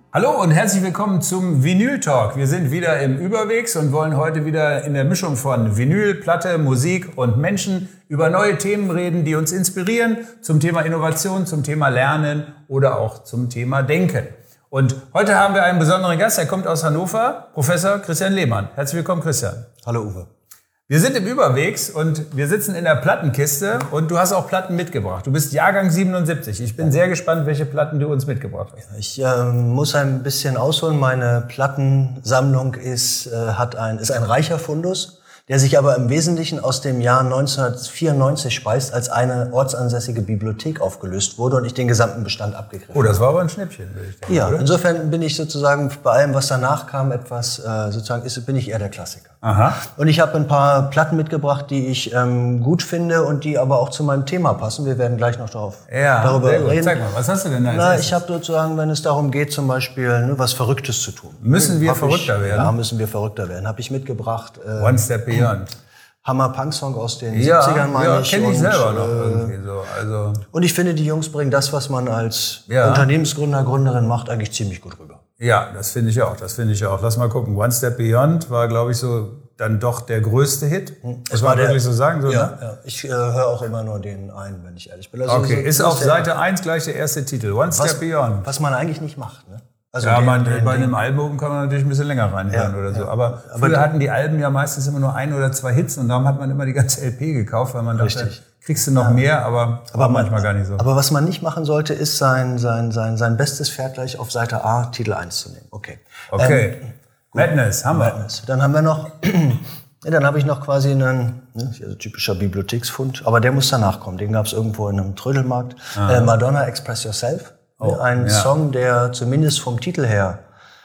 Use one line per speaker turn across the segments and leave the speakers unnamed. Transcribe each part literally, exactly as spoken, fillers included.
Hallo und herzlich willkommen zum Vinyl Talk. Wir sind wieder im Überwegs und wollen heute wieder in der Mischung von Vinyl, Platte, Musik und Menschen über neue Themen reden, die uns inspirieren zum Thema Innovation, zum Thema Lernen oder auch zum Thema Denken. Und heute haben wir einen besonderen Gast, er kommt aus Hannover, Professor Christian Lehmann. Herzlich willkommen, Christian.
Hallo Uwe. Wir
sind im Überwegs und wir sitzen in der Plattenkiste und du hast auch Platten mitgebracht. Du bist Jahrgang siebenundsiebzig. Ich bin sehr gespannt, welche Platten du uns mitgebracht hast.
Ich äh, muss ein bisschen ausholen. Meine Plattensammlung ist, äh, hat ein, ist ein reicher Fundus, der sich aber im Wesentlichen aus dem Jahr neunzehnhundertvierundneunzig speist, als eine ortsansässige Bibliothek aufgelöst wurde und ich den gesamten Bestand abgegriffen habe.
Oh, das war aber ein Schnäppchen, würde ich denken.
Ja,
oder?
Insofern bin ich sozusagen bei allem, was danach kam, etwas, äh, sozusagen, ist, bin ich eher der Klassiker.
Aha.
Und ich habe ein paar Platten mitgebracht, die ich ähm, gut finde und die aber auch zu meinem Thema passen. Wir werden gleich noch darauf,
ja,
darüber
sehr gut.
reden.
Zeig mal, was hast du denn da?
Na, ich habe sozusagen, wenn es darum geht, zum Beispiel ne, was Verrücktes zu tun.
Müssen wir
hab
verrückter
ich,
werden?
Ja, müssen wir verrückter werden. Habe ich mitgebracht. Äh,
One Step Beyond.
Hammer-Punk-Song aus den
ja,
siebzigern, meine
ja,
ich.
Ja, kenne ich selber
und,
noch
äh,
irgendwie so. Also
und ich finde, die Jungs bringen das, was man als
ja.
Unternehmensgründer, Gründerin macht, eigentlich ziemlich gut rüber.
Ja, das finde ich auch, das finde ich auch. Lass mal gucken. One Step Beyond war, glaube ich, so dann doch der größte Hit. Das war wirklich so sagen, so,
ja,
ne?
Ja. Ich äh, höre auch immer nur den einen, wenn ich ehrlich bin. Also
okay,
so,
ist auf Seite eins gleich der erste Titel. One Step
was,
Beyond.
Was man eigentlich nicht macht, ne? Also
ja,
den,
man,
den,
bei
den,
einem Album kann man natürlich ein bisschen länger reinhören
ja,
oder so.
ja.
Aber,
aber
früher hatten die Alben ja meistens immer nur ein oder zwei Hits und darum hat man immer die ganze L P gekauft, weil man dachte,
richtig.
kriegst du noch ja. mehr, aber, aber man, manchmal gar nicht so.
Aber was man nicht machen sollte, ist sein, sein, sein, sein bestes Pferd gleich auf Seite A, Titel eins zu nehmen. Okay.
Okay.
Ähm,
Madness, haben wir.
Madness. Dann haben wir noch, ja, dann habe ich noch quasi einen, ne, also typischer Bibliotheksfund, aber der muss danach kommen. Den gab es irgendwo in einem Trödelmarkt. Äh, Madonna, Express Yourself.
Oh,
ein
ja.
Song, der zumindest vom Titel her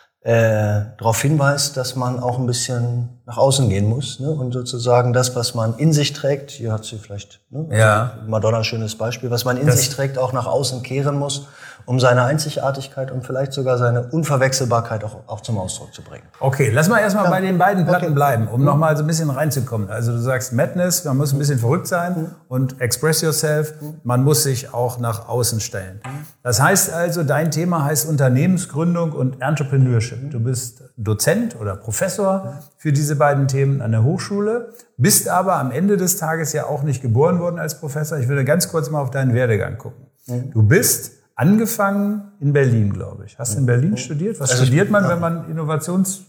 äh, darauf hinweist, dass man auch ein bisschen nach außen gehen muss, ne? Und sozusagen das, was man in sich trägt, hier hat sie vielleicht, ne?
Ja.
Also Madonna, schönes Beispiel, was man in
das
sich trägt, auch nach außen kehren muss, um seine Einzigartigkeit und vielleicht sogar seine Unverwechselbarkeit auch, auch zum Ausdruck zu bringen.
Okay, lass mal erstmal ja. bei den beiden Platten
okay.
bleiben, um mhm. nochmal so ein bisschen reinzukommen. Also du sagst Madness, man muss ein bisschen verrückt sein mhm. und Express Yourself, man muss sich auch nach außen stellen. Mhm. Das heißt also, dein Thema heißt Unternehmensgründung und Entrepreneurship. Mhm. Du bist Dozent oder Professor mhm. für diese beiden Themen an der Hochschule, bist aber am Ende des Tages ja auch nicht geboren worden als Professor. Ich würde ganz kurz mal auf deinen Werdegang gucken. Mhm. Du bist angefangen in Berlin, glaube ich. Hast du in Berlin studiert? Was also studiert man, wenn man Innovationscoach,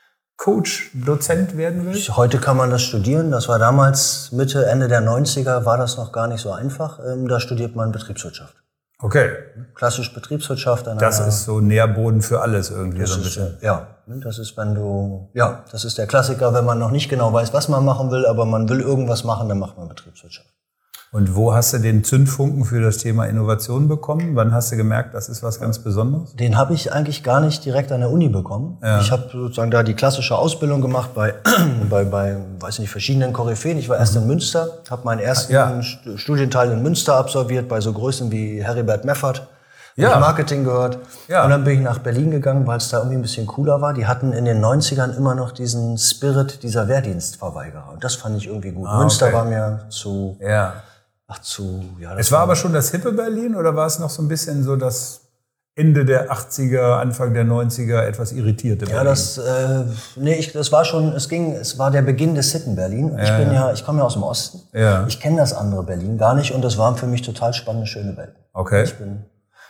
Dozent werden will?
Heute kann man das studieren. Das war damals Mitte, Ende der neunziger, war das noch gar nicht so einfach. Da studiert man Betriebswirtschaft.
Okay.
Klassisch Betriebswirtschaft.
Das ist so Nährboden für alles irgendwie so ein bisschen.
Ist, ja, das ist, wenn du, ja, das ist der Klassiker, wenn man noch nicht genau weiß, was man machen will, aber man will irgendwas machen, dann macht man Betriebswirtschaft.
Und wo hast du den Zündfunken für das Thema Innovation bekommen? Wann hast du gemerkt, das ist was ganz Besonderes?
Den habe ich eigentlich gar nicht direkt an der Uni bekommen. Ja. Ich habe sozusagen da die klassische Ausbildung gemacht bei, bei, bei, weiß nicht, verschiedenen Koryphäen. Ich war erst in Münster, habe meinen ersten ja. Studienteil in Münster absolviert, bei so Größen wie Heribert Meffert. Ja. Hab Marketing gehört. Ja. Und dann bin ich nach Berlin gegangen, weil es da irgendwie ein bisschen cooler war. Die hatten in den neunzigern immer noch diesen Spirit dieser Wehrdienstverweigerer. Und das fand ich irgendwie gut. Ah, Münster okay. war mir zu...
Ja.
Ach zu, ja. Das
es war aber schon das hippe Berlin oder war es noch so ein bisschen so das Ende der achtziger, Anfang der neunziger etwas irritierte Berlin?
Ja, das, äh, nee, ich, das war schon, es ging, es war der Beginn des hippen Berlin. Ja, ich bin ja, ich komme ja aus dem Osten.
Ja.
Ich kenne das andere Berlin gar nicht und das waren für mich total spannende, schöne Welten.
Okay.
Ich bin,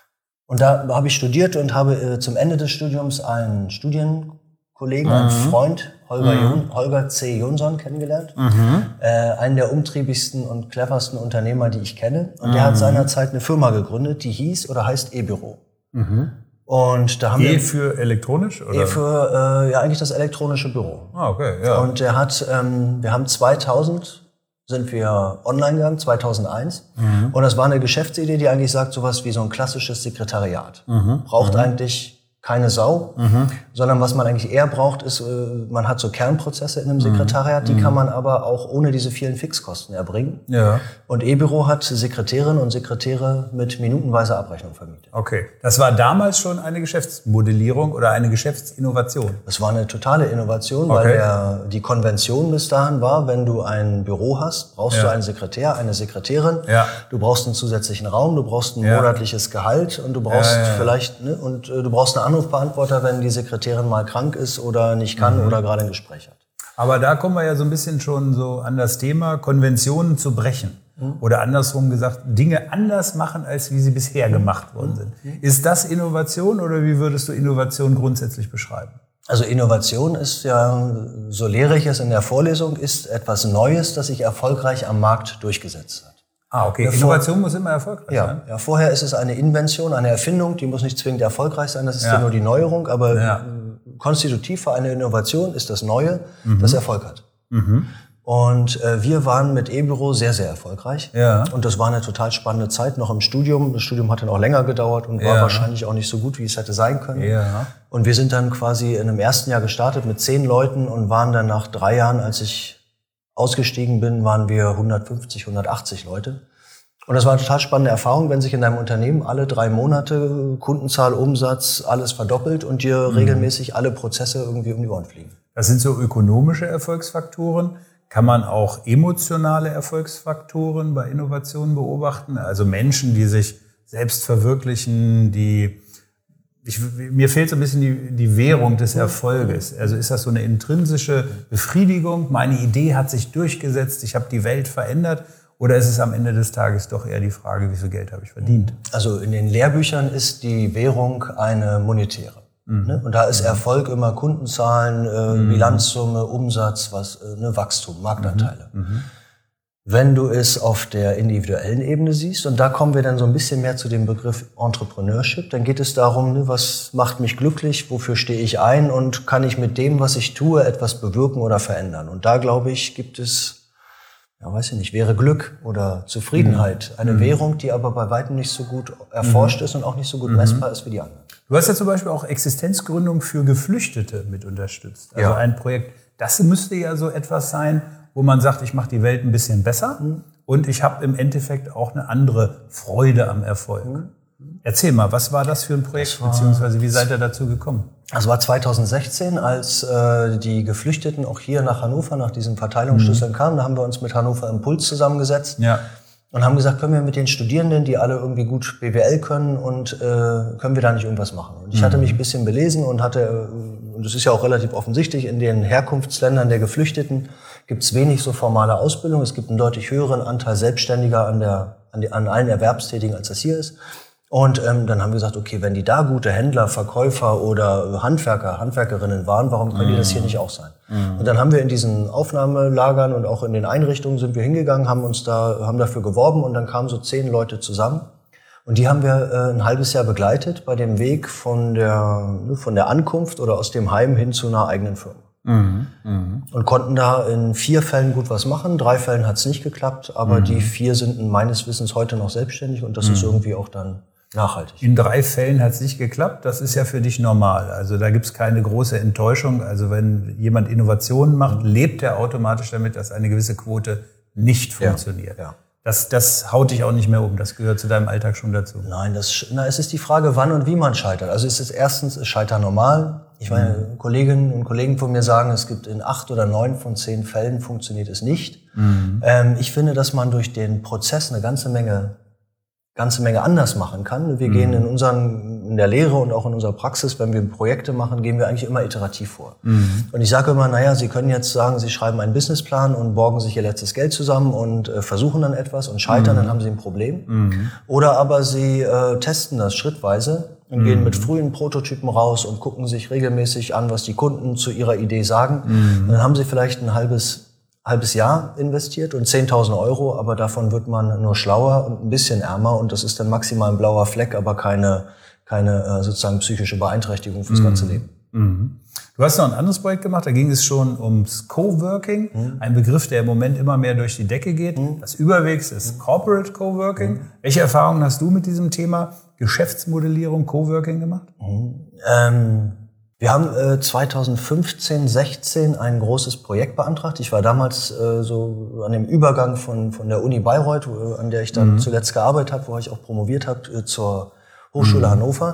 und da habe ich studiert und habe äh, zum Ende des Studiums einen Studienkollegen, mhm. einen Freund, Holger, mhm. Jon, Holger C. Jonsson kennengelernt. Mhm. Äh, einen der umtriebigsten und cleversten Unternehmer, die ich kenne. Und mhm. der hat seinerzeit eine Firma gegründet, die hieß oder heißt E-Büro.
Mhm.
Und da haben
E
wir
für elektronisch? Oder?
E für, äh, ja, eigentlich das elektronische Büro.
Ah, okay, ja.
Und der hat, ähm, wir haben zweitausend, sind wir online gegangen, zweitausendeins. Mhm. Und das war eine Geschäftsidee, die eigentlich sagt, sowas wie so ein klassisches Sekretariat. Mhm. Braucht mhm. eigentlich keine Sau, mhm. sondern was man eigentlich eher braucht, ist, man hat so Kernprozesse in einem Sekretariat, die mhm. kann man aber auch ohne diese vielen Fixkosten erbringen.
Ja.
Und E-Büro hat Sekretärinnen und Sekretäre mit minutenweiser Abrechnung vermietet.
Okay. Das war damals schon eine Geschäftsmodellierung oder eine Geschäftsinnovation?
Das war eine totale Innovation, weil
okay.
der, die Konvention bis dahin war, wenn du ein Büro hast, brauchst ja. du einen Sekretär, eine Sekretärin,
ja.
du brauchst einen zusätzlichen Raum, du brauchst ein
ja.
monatliches Gehalt und du brauchst
ja, ja, ja.
vielleicht, ne, und äh, du brauchst eine Anrufbeantworter, wenn die Sekretärin mal krank ist oder nicht kann mhm. oder gerade ein Gespräch hat.
Aber da kommen wir ja so ein bisschen schon so an das Thema, Konventionen zu brechen. Mhm. Oder andersrum gesagt, Dinge anders machen, als wie sie bisher gemacht worden sind. Mhm. Ist das Innovation oder wie würdest du Innovation grundsätzlich beschreiben?
Also Innovation ist ja, so lehre ich es in der Vorlesung, ist etwas Neues, das sich erfolgreich am Markt durchgesetzt hat.
Ah, okay. Ja,
Innovation
vor, muss immer erfolgreich
ja,
sein?
Ja, vorher ist es eine Invention, eine Erfindung, die muss nicht zwingend erfolgreich sein, das ist ja, ja nur die Neuerung, aber ja. konstitutiv für eine Innovation ist das Neue, mhm. das Erfolg hat. Mhm. Und äh, wir waren mit eBüro sehr, sehr erfolgreich. Ja. Und das war eine total spannende Zeit, noch im Studium. Das Studium hat dann auch länger gedauert und war ja. wahrscheinlich auch nicht so gut, wie es hätte sein können. Ja. Und wir sind dann quasi in einem ersten Jahr gestartet mit zehn Leuten und waren dann nach drei Jahren, als ich ausgestiegen bin, waren wir hundertfünfzig, hundertachtzig Leute. Und das war eine total spannende Erfahrung, wenn sich in deinem Unternehmen alle drei Monate Kundenzahl, Umsatz, alles verdoppelt und dir mhm. regelmäßig alle Prozesse irgendwie um die Ohren fliegen.
Das sind so ökonomische Erfolgsfaktoren. Kann man auch emotionale Erfolgsfaktoren bei Innovationen beobachten? Also Menschen, die sich selbst verwirklichen, die, ich, mir fehlt so ein bisschen die, die Währung des Erfolges. Also ist das so eine intrinsische Befriedigung? Meine Idee hat sich durchgesetzt, ich habe die Welt verändert. Oder ist es am Ende des Tages doch eher die Frage, wie viel Geld habe ich verdient?
Also in den Lehrbüchern ist die Währung eine monetäre. Mhm. Und da ist Erfolg immer Kundenzahlen, äh, mhm. Bilanzsumme, Umsatz, was, äh, ne, Wachstum, Marktanteile. Mhm. Wenn du es auf der individuellen Ebene siehst, und da kommen wir dann so ein bisschen mehr zu dem Begriff Entrepreneurship, dann geht es darum, ne, was macht mich glücklich, wofür stehe ich ein und kann ich mit dem, was ich tue, etwas bewirken oder verändern. Und da, glaube ich, gibt es, ja, weiß ich nicht, wäre Glück oder Zufriedenheit. Eine mhm. Währung, die aber bei weitem nicht so gut erforscht mhm. ist und auch nicht so gut messbar mhm. ist wie die anderen.
Du hast ja zum Beispiel auch Existenzgründung für Geflüchtete mit unterstützt. Also ja. ein Projekt, das müsste ja so etwas sein, wo man sagt, ich mache die Welt ein bisschen besser mhm. und ich habe im Endeffekt auch eine andere Freude am Erfolg. Mhm. Erzähl mal, was war das für ein Projekt, beziehungsweise wie seid ihr dazu gekommen?
Das war zweitausendsechzehn, als äh, die Geflüchteten auch hier nach Hannover, nach diesen Verteilungsschlüsseln mhm. kamen. Da haben wir uns mit Hannover Impuls zusammengesetzt ja. und haben gesagt, können wir mit den Studierenden, die alle irgendwie gut B W L können, und äh, können wir da nicht irgendwas machen? Und ich mhm. hatte mich ein bisschen belesen und hatte, und das ist ja auch relativ offensichtlich, in den Herkunftsländern der Geflüchteten gibt es wenig so formale Ausbildung. Es gibt einen deutlich höheren Anteil Selbstständiger an, der, an, die, an allen Erwerbstätigen, als das hier ist. Und ähm, dann haben wir gesagt, okay, wenn die da gute Händler, Verkäufer oder Handwerker, Handwerkerinnen waren, warum können die das hier nicht auch sein? Mhm. Und dann haben wir in diesen Aufnahmelagern und auch in den Einrichtungen sind wir hingegangen, haben uns da, haben dafür geworben, und dann kamen so zehn Leute zusammen. Und die haben wir äh, ein halbes Jahr begleitet bei dem Weg von der, von der Ankunft oder aus dem Heim hin zu einer eigenen Firma. Mhm. Mhm. Und konnten da in vier Fällen gut was machen. Drei Fällen hat es nicht geklappt, aber mhm. die vier sind meines Wissens heute noch selbstständig, und das mhm. ist irgendwie auch dann nachhaltig.
In drei Fällen hat es nicht geklappt. Das ist ja für dich normal. Also da gibt es keine große Enttäuschung. Also wenn jemand Innovationen macht, lebt er automatisch damit, dass eine gewisse Quote nicht funktioniert. Ja, ja. Das, das haut dich auch nicht mehr um. Das gehört zu deinem Alltag schon dazu.
Nein, das, na, es ist die Frage, wann und wie man scheitert. Also es ist erstens, ist Scheitern normal. Ich meine, mhm. Kolleginnen und Kollegen von mir sagen, es gibt in acht oder neun von zehn Fällen funktioniert es nicht. Mhm. Ähm, ich finde, dass man durch den Prozess eine ganze Menge ganze Menge anders machen kann. Wir mhm. gehen in unseren, in der Lehre und auch in unserer Praxis, wenn wir Projekte machen, gehen wir eigentlich immer iterativ vor. Mhm. Und ich sage immer, naja, Sie können jetzt sagen, Sie schreiben einen Businessplan und borgen sich Ihr letztes Geld zusammen und äh, versuchen dann etwas und scheitern, mhm. dann haben Sie ein Problem. Mhm. Oder aber Sie äh, testen das schrittweise und mhm. gehen mit frühen Prototypen raus und gucken sich regelmäßig an, was die Kunden zu ihrer Idee sagen. Mhm. Und dann haben Sie vielleicht ein halbes halbes Jahr investiert und zehntausend Euro, aber davon wird man nur schlauer und ein bisschen ärmer, und das ist dann maximal ein blauer Fleck, aber keine, keine sozusagen psychische Beeinträchtigung fürs mhm. ganze Leben.
Mhm. Du hast noch ein anderes Projekt gemacht, da ging es schon ums Coworking, mhm. ein Begriff, der im Moment immer mehr durch die Decke geht. Mhm. Das Überwegs ist mhm. Corporate Coworking. Mhm. Welche Erfahrungen hast du mit diesem Thema Geschäftsmodellierung Coworking gemacht?
Mhm. Ähm Wir haben äh, zweitausendfünfzehn, sechzehn ein großes Projekt beantragt. Ich war damals äh, so an dem Übergang von von der Uni Bayreuth, äh, an der ich dann mhm. zuletzt gearbeitet habe, wo ich auch promoviert habe, äh, zur Hochschule mhm. Hannover.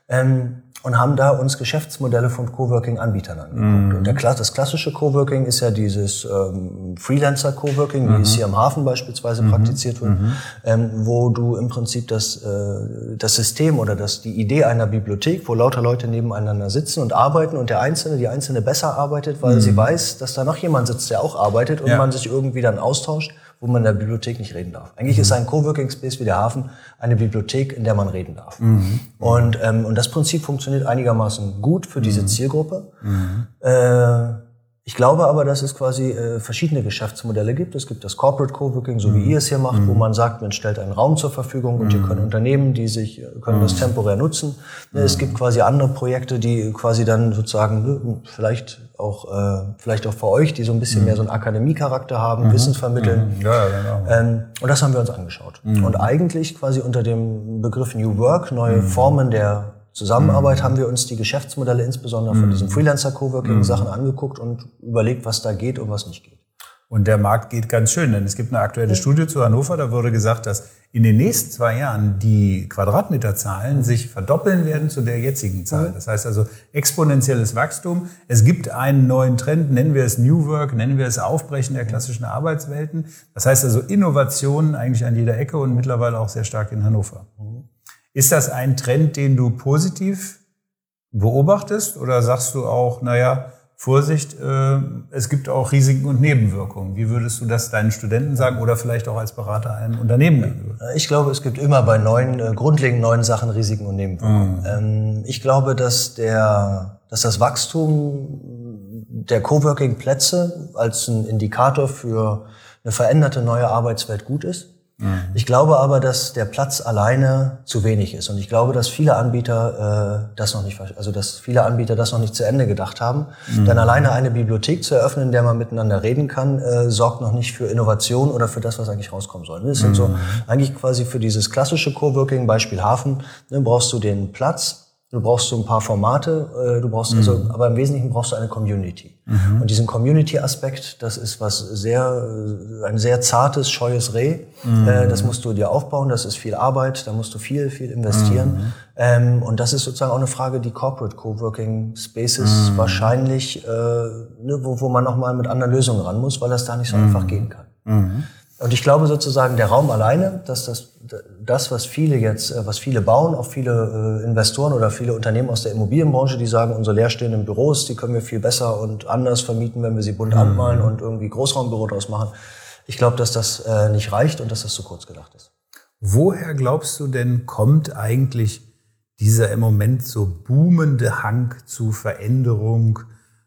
Ähm, und haben da uns Geschäftsmodelle von Coworking-Anbietern angeguckt. Mhm. Und der, das klassische Coworking ist ja dieses ähm, Freelancer-Coworking, mhm. wie es hier am Hafen beispielsweise mhm. praktiziert wird, mhm. ähm, wo du im Prinzip das, äh, das System oder das, die Idee einer Bibliothek, wo lauter Leute nebeneinander sitzen und arbeiten und der Einzelne, die Einzelne besser arbeitet, weil mhm. sie weiß, dass da noch jemand sitzt, der auch arbeitet und ja. man sich irgendwie dann austauscht, wo man in der Bibliothek nicht reden darf. Eigentlich mhm. ist ein Coworking Space wie der Hafen eine Bibliothek, in der man reden darf. Mhm. Und, ähm, und das Prinzip funktioniert einigermaßen gut für diese mhm. Zielgruppe. Mhm. Äh, ich glaube aber, dass es quasi äh, verschiedene Geschäftsmodelle gibt. Es gibt das Corporate Coworking, so wie mhm. ihr es hier macht, mhm. wo man sagt, man stellt einen Raum zur Verfügung und mhm. hier können Unternehmen, die sich können mhm. das temporär nutzen. Mhm. Es gibt quasi andere Projekte, die quasi dann sozusagen vielleicht auch äh, vielleicht auch für euch, die so ein bisschen mhm. mehr so einen Akademiecharakter haben, mhm. Wissen vermitteln. Mhm. Ja, genau. Ähm, und das haben wir uns angeschaut. Mhm. Und eigentlich quasi unter dem Begriff New Work, neue mhm. Formen der Zusammenarbeit, mhm. haben wir uns die Geschäftsmodelle insbesondere von diesen Freelancer-Coworking-Sachen mhm. angeguckt und überlegt, was da geht und was nicht geht.
Und der Markt geht ganz schön, denn es gibt eine aktuelle ja. Studie zu Hannover, da wurde gesagt, dass in den nächsten zwei Jahren die Quadratmeterzahlen mhm. sich verdoppeln werden zu der jetzigen Zahl. Das heißt also exponentielles Wachstum. Es gibt einen neuen Trend, nennen wir es New Work, nennen wir es Aufbrechen der klassischen Arbeitswelten. Das heißt also Innovationen eigentlich an jeder Ecke und mittlerweile auch sehr stark in Hannover. Mhm. Ist das ein Trend, den du positiv beobachtest oder sagst du auch, naja, Vorsicht, äh, es gibt auch Risiken und Nebenwirkungen. Wie würdest du das deinen Studenten sagen oder vielleicht auch als Berater einem Unternehmen gegenüber?
Ich glaube, es gibt immer bei neuen, äh, grundlegend neuen Sachen Risiken und Nebenwirkungen. Mhm. Ähm, ich glaube, dass der, dass das Wachstum der Coworking-Plätze als ein Indikator für eine veränderte neue Arbeitswelt gut ist. Mhm. Ich glaube aber, dass der Platz alleine zu wenig ist und ich glaube, dass viele Anbieter äh, das noch nicht, also dass viele Anbieter das noch nicht zu Ende gedacht haben. Mhm. Denn alleine eine Bibliothek zu eröffnen, in der man miteinander reden kann, äh, sorgt noch nicht für Innovation oder für das, was eigentlich rauskommen soll. Das sind mhm. so eigentlich quasi für dieses klassische Coworking, Beispiel Hafen, ne, brauchst du den Platz. Du brauchst so ein paar Formate, du brauchst also, mhm. aber im Wesentlichen brauchst du eine Community. Mhm. Und diesen Community-Aspekt, das ist was sehr, ein sehr zartes, scheues Reh. Mhm. Das musst du dir aufbauen, das ist viel Arbeit, da musst du viel, viel investieren. Mhm. Und das ist sozusagen auch eine Frage, die Corporate Coworking Spaces mhm. wahrscheinlich, wo, wo man nochmal mit anderen Lösungen ran muss, weil das da nicht so mhm. einfach gehen kann. Mhm. Und ich glaube sozusagen, der Raum alleine, dass das, das, was viele jetzt, was viele bauen, auch viele äh, Investoren oder viele Unternehmen aus der Immobilienbranche, die sagen, unsere leerstehenden Büros, die können wir viel besser und anders vermieten, wenn wir sie bunt mhm. anmalen und irgendwie Großraumbüro draus machen. Ich glaube, dass das äh, nicht reicht und dass das zu kurz gedacht ist.
Woher glaubst du denn, kommt eigentlich dieser im Moment so boomende Hang zu Veränderung,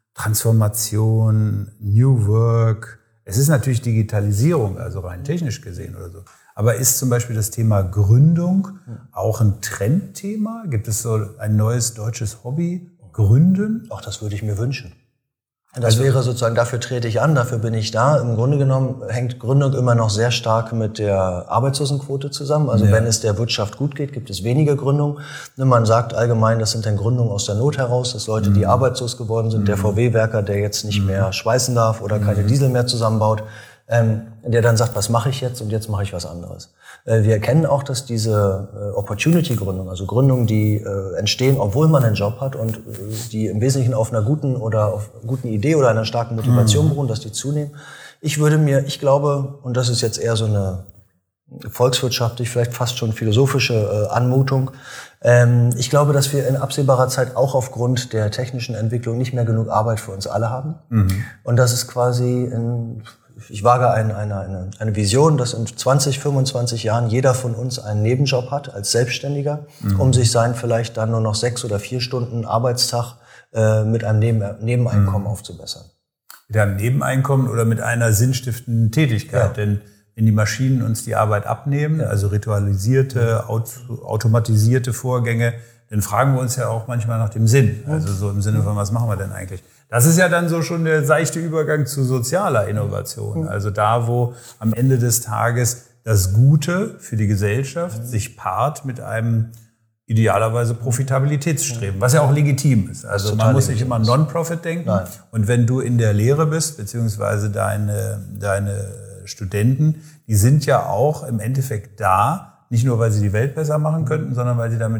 Transformation, New Work? Es ist natürlich Digitalisierung, also rein technisch gesehen oder so. Aber ist zum Beispiel das Thema Gründung auch ein Trendthema? Gibt es so ein neues deutsches Hobby, Gründen?
Auch das würde ich mir wünschen. Das also, wäre sozusagen, dafür trete ich an, dafür bin ich da. Im Grunde genommen hängt Gründung immer noch sehr stark mit der Arbeitslosenquote zusammen. Also ja. wenn es der Wirtschaft gut geht, gibt es weniger Gründung. Man sagt allgemein, das sind dann Gründungen aus der Not heraus, dass Leute, die mhm. arbeitslos geworden sind, mhm. der V W-Werker, der jetzt nicht mhm. mehr schweißen darf oder keine mhm. Diesel mehr zusammenbaut, ähm, der dann sagt, was mache ich jetzt und jetzt mache ich was anderes. Äh, wir erkennen auch, dass diese äh, Opportunity-Gründung, also Gründungen, die äh, entstehen, obwohl man einen Job hat und äh, die im Wesentlichen auf einer guten oder auf guten Idee oder einer starken Motivation mhm. beruhen, dass die zunehmen. Ich würde mir, ich glaube, und das ist jetzt eher so eine volkswirtschaftlich, vielleicht fast schon philosophische äh, Anmutung, ähm, ich glaube, dass wir in absehbarer Zeit auch aufgrund der technischen Entwicklung nicht mehr genug Arbeit für uns alle haben. Mhm. Und das ist quasi in Ich wage eine, eine, eine Vision, dass in zwanzig, fünfundzwanzig Jahren jeder von uns einen Nebenjob hat als Selbstständiger, mhm. um sich sein vielleicht dann nur noch sechs oder vier Stunden Arbeitstag äh, mit einem Neben Nebeneinkommen mhm. aufzubessern.
Mit einem Nebeneinkommen oder mit einer sinnstiftenden Tätigkeit, ja. denn wenn die Maschinen uns die Arbeit abnehmen, ja. also ritualisierte, auto, automatisierte Vorgänge, dann fragen wir uns ja auch manchmal nach dem Sinn. Also so im Sinne von, was machen wir denn eigentlich? Das ist ja dann so schon der seichte Übergang zu sozialer Innovation. Also da, wo am Ende des Tages das Gute für die Gesellschaft sich paart mit einem idealerweise Profitabilitätsstreben, was ja auch legitim ist. Also man muss nicht immer Non-Profit denken. Nein. Und wenn du in der Lehre bist, beziehungsweise deine, deine Studenten, die sind ja auch im Endeffekt da, nicht nur, weil sie die Welt besser machen könnten, sondern weil sie damit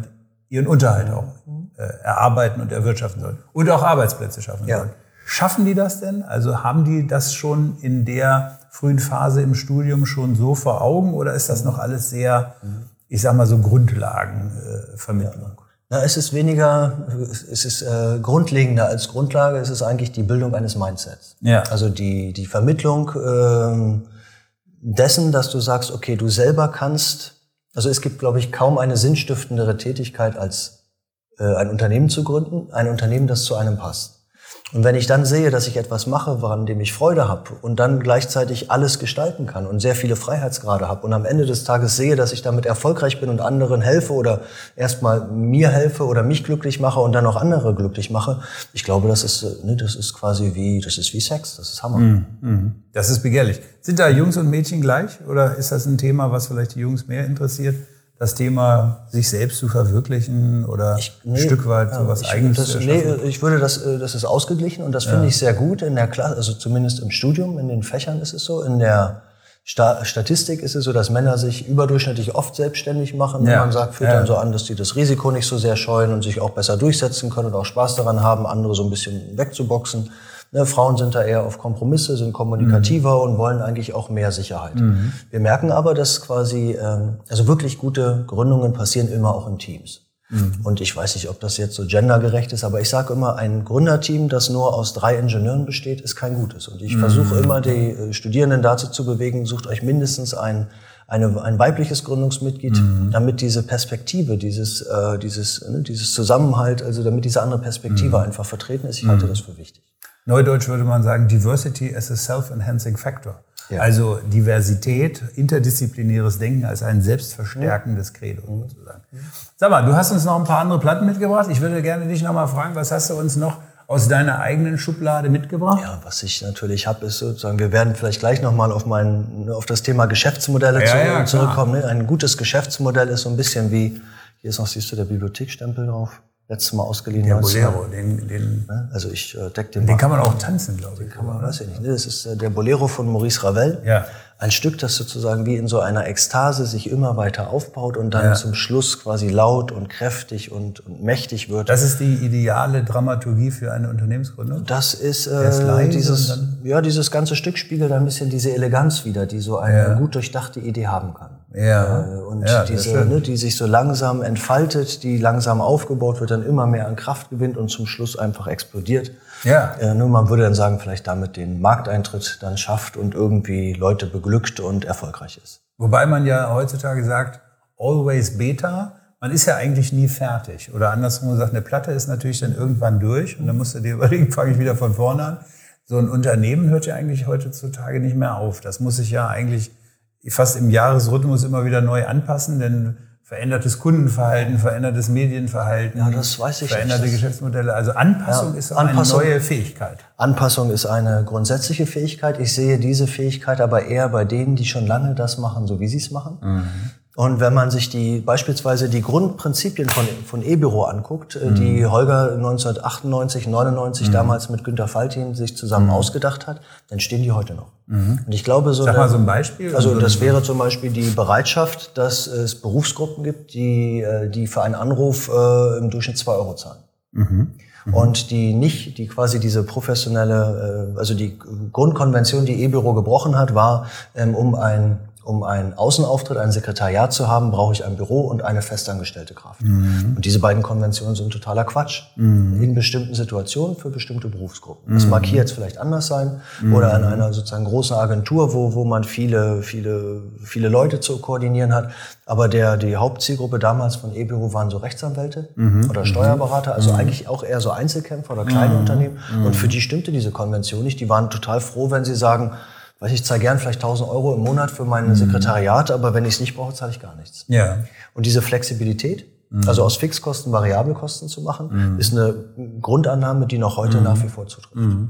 ihren Unterhalt auch äh, erarbeiten und erwirtschaften sollen. Und auch Arbeitsplätze schaffen
ja.
sollen. Schaffen die das denn? Also haben die das schon in der frühen Phase im Studium schon so vor Augen oder ist das noch alles sehr, ich sag mal so Grundlagenvermittlung?
Ja. Na, es ist weniger, es ist äh, grundlegender als Grundlage, es ist eigentlich die Bildung eines Mindsets.
Ja.
Also die, die Vermittlung äh, dessen, dass du sagst, okay, du selber kannst, also es gibt, glaube ich, kaum eine sinnstiftendere Tätigkeit als äh, ein Unternehmen zu gründen, ein Unternehmen, das zu einem passt. Und wenn ich dann sehe, dass ich etwas mache, woran dem ich Freude habe und dann gleichzeitig alles gestalten kann und sehr viele Freiheitsgrade habe und am Ende des Tages sehe, dass ich damit erfolgreich bin und anderen helfe oder erstmal mir helfe oder mich glücklich mache und dann auch andere glücklich mache, ich glaube, das ist, ne, das ist quasi wie, das ist wie Sex, das ist Hammer.
Mhm. Das ist begehrlich. Sind da Jungs und Mädchen gleich oder ist das ein Thema, was vielleicht die Jungs mehr interessiert? Das Thema, sich selbst zu verwirklichen oder ich, nee, ein Stück weit ja, sowas Eigenes
das,
zu
nee, ich würde das, das ist ausgeglichen und das finde ja. ich sehr gut in der Klasse, also zumindest im Studium, in den Fächern ist es so. In der Sta- Statistik ist es so, dass Männer sich überdurchschnittlich oft selbstständig machen. Ja. Man sagt, führt ja. dann so an, dass die das Risiko nicht so sehr scheuen und sich auch besser durchsetzen können und auch Spaß daran haben, andere so ein bisschen wegzuboxen. Ne, Frauen sind da eher auf Kompromisse, sind kommunikativer mhm. und wollen eigentlich auch mehr Sicherheit. Mhm. Wir merken aber, dass quasi, ähm, also wirklich gute Gründungen passieren immer auch in Teams. Mhm. Und ich weiß nicht, ob das jetzt so gendergerecht ist, aber ich sage immer, ein Gründerteam, das nur aus drei Ingenieuren besteht, ist kein gutes. Und ich mhm. versuche immer, die äh, Studierenden dazu zu bewegen, sucht euch mindestens ein Eine, ein weibliches Gründungsmitglied, mhm. damit diese Perspektive, dieses, äh, dieses, ne, dieses Zusammenhalt, also damit diese andere Perspektive mhm. einfach vertreten ist. Ich halte mhm. das für wichtig.
Neudeutsch würde man sagen, Diversity as a self-enhancing factor. Ja. Also Diversität, interdisziplinäres Denken als ein selbstverstärkendes Credo sozusagen. Mhm. Sag mal, du hast uns noch ein paar andere Platten mitgebracht. Ich würde gerne dich noch mal fragen, was hast du uns noch aus deiner eigenen Schublade mitgebracht?
Ja, was ich natürlich habe, ist sozusagen, wir werden vielleicht gleich nochmal auf mein, auf das Thema Geschäftsmodelle
ja,
zu,
ja,
zurückkommen. Ne? Ein gutes Geschäftsmodell ist so ein bisschen wie, hier ist noch, siehst du, der Bibliothekstempel drauf. Letztes Mal ausgeliehen.
Der Bolero, den, den,
also ich äh, deck den.
Den mal. Kann man auch tanzen, glaube ich.
Den kann man, weiß ich nicht. Das ist äh, der Bolero von Maurice Ravel.
Ja.
Ein Stück, das sozusagen wie in so einer Ekstase sich immer weiter aufbaut und dann ja. zum Schluss quasi laut und kräftig und, und mächtig wird.
Das ist die ideale Dramaturgie für eine Unternehmensgründung?
Das ist, äh, dieses, ja, dieses ganze Stück spiegelt ein bisschen diese Eleganz wider, die so eine ja. gut durchdachte Idee haben kann.
Ja.
Äh, und
ja,
diese, ne, die sich so langsam entfaltet, die langsam aufgebaut wird, dann immer mehr an Kraft gewinnt und zum Schluss einfach explodiert.
Ja.
Äh, nur man würde dann sagen, vielleicht damit den Markteintritt dann schafft und irgendwie Leute beglückt und erfolgreich ist.
Wobei man ja heutzutage sagt, always beta. Man ist ja eigentlich nie fertig. Oder andersrum gesagt, eine Platte ist natürlich dann irgendwann durch und dann musst du dir überlegen, fange ich wieder von vorne an. So ein Unternehmen hört ja eigentlich heutzutage nicht mehr auf. Das muss sich ja eigentlich fast im Jahresrhythmus immer wieder neu anpassen, denn verändertes Kundenverhalten, verändertes Medienverhalten,
ja, das weiß ich
veränderte
nicht.
Geschäftsmodelle. Also Anpassung ja, ist auch Anpassung, eine neue Fähigkeit.
Anpassung ist eine grundsätzliche Fähigkeit. Ich sehe diese Fähigkeit aber eher bei denen, die schon lange das machen, so wie sie es machen. Mhm. Und wenn man sich die beispielsweise die Grundprinzipien von von E-Büro anguckt, mhm. die Holger neunzehnhundertachtundneunzig, neunundneunzig mhm. damals mit Günter Faltin sich zusammen mhm. ausgedacht hat, dann stehen die heute noch. Mhm. Und ich glaube so.
Sag mal so ein Beispiel.
Also das wäre zum Beispiel die Bereitschaft, dass es Berufsgruppen gibt, die die für einen Anruf äh, im Durchschnitt zwei Euro zahlen. Mhm. Mhm. Und die nicht, die quasi diese professionelle, äh, also die Grundkonvention, die E-Büro gebrochen hat, war, ähm, um ein Um einen Außenauftritt, ein Sekretariat zu haben, brauche ich ein Büro und eine festangestellte Kraft. Mhm. Und diese beiden Konventionen sind totaler Quatsch. Mhm. In bestimmten Situationen für bestimmte Berufsgruppen. Das mag hier jetzt vielleicht anders sein. Mhm. Oder in einer sozusagen großen Agentur, wo, wo man viele, viele, viele Leute zu koordinieren hat. Aber der, die Hauptzielgruppe damals von E-Büro waren so Rechtsanwälte mhm. oder Steuerberater. Also mhm. eigentlich auch eher so Einzelkämpfer oder kleine mhm. Unternehmen. Und für die stimmte diese Konvention nicht. Die waren total froh, wenn sie sagen, weiß ich, zahle gern vielleicht tausend Euro im Monat für mein mhm. Sekretariat, aber wenn ich es nicht brauche, zahle ich gar nichts.
Ja.
Und diese Flexibilität, mhm. also aus Fixkosten Variabelkosten zu machen, mhm. ist eine Grundannahme, die noch heute mhm. nach wie vor zutrifft. Mhm.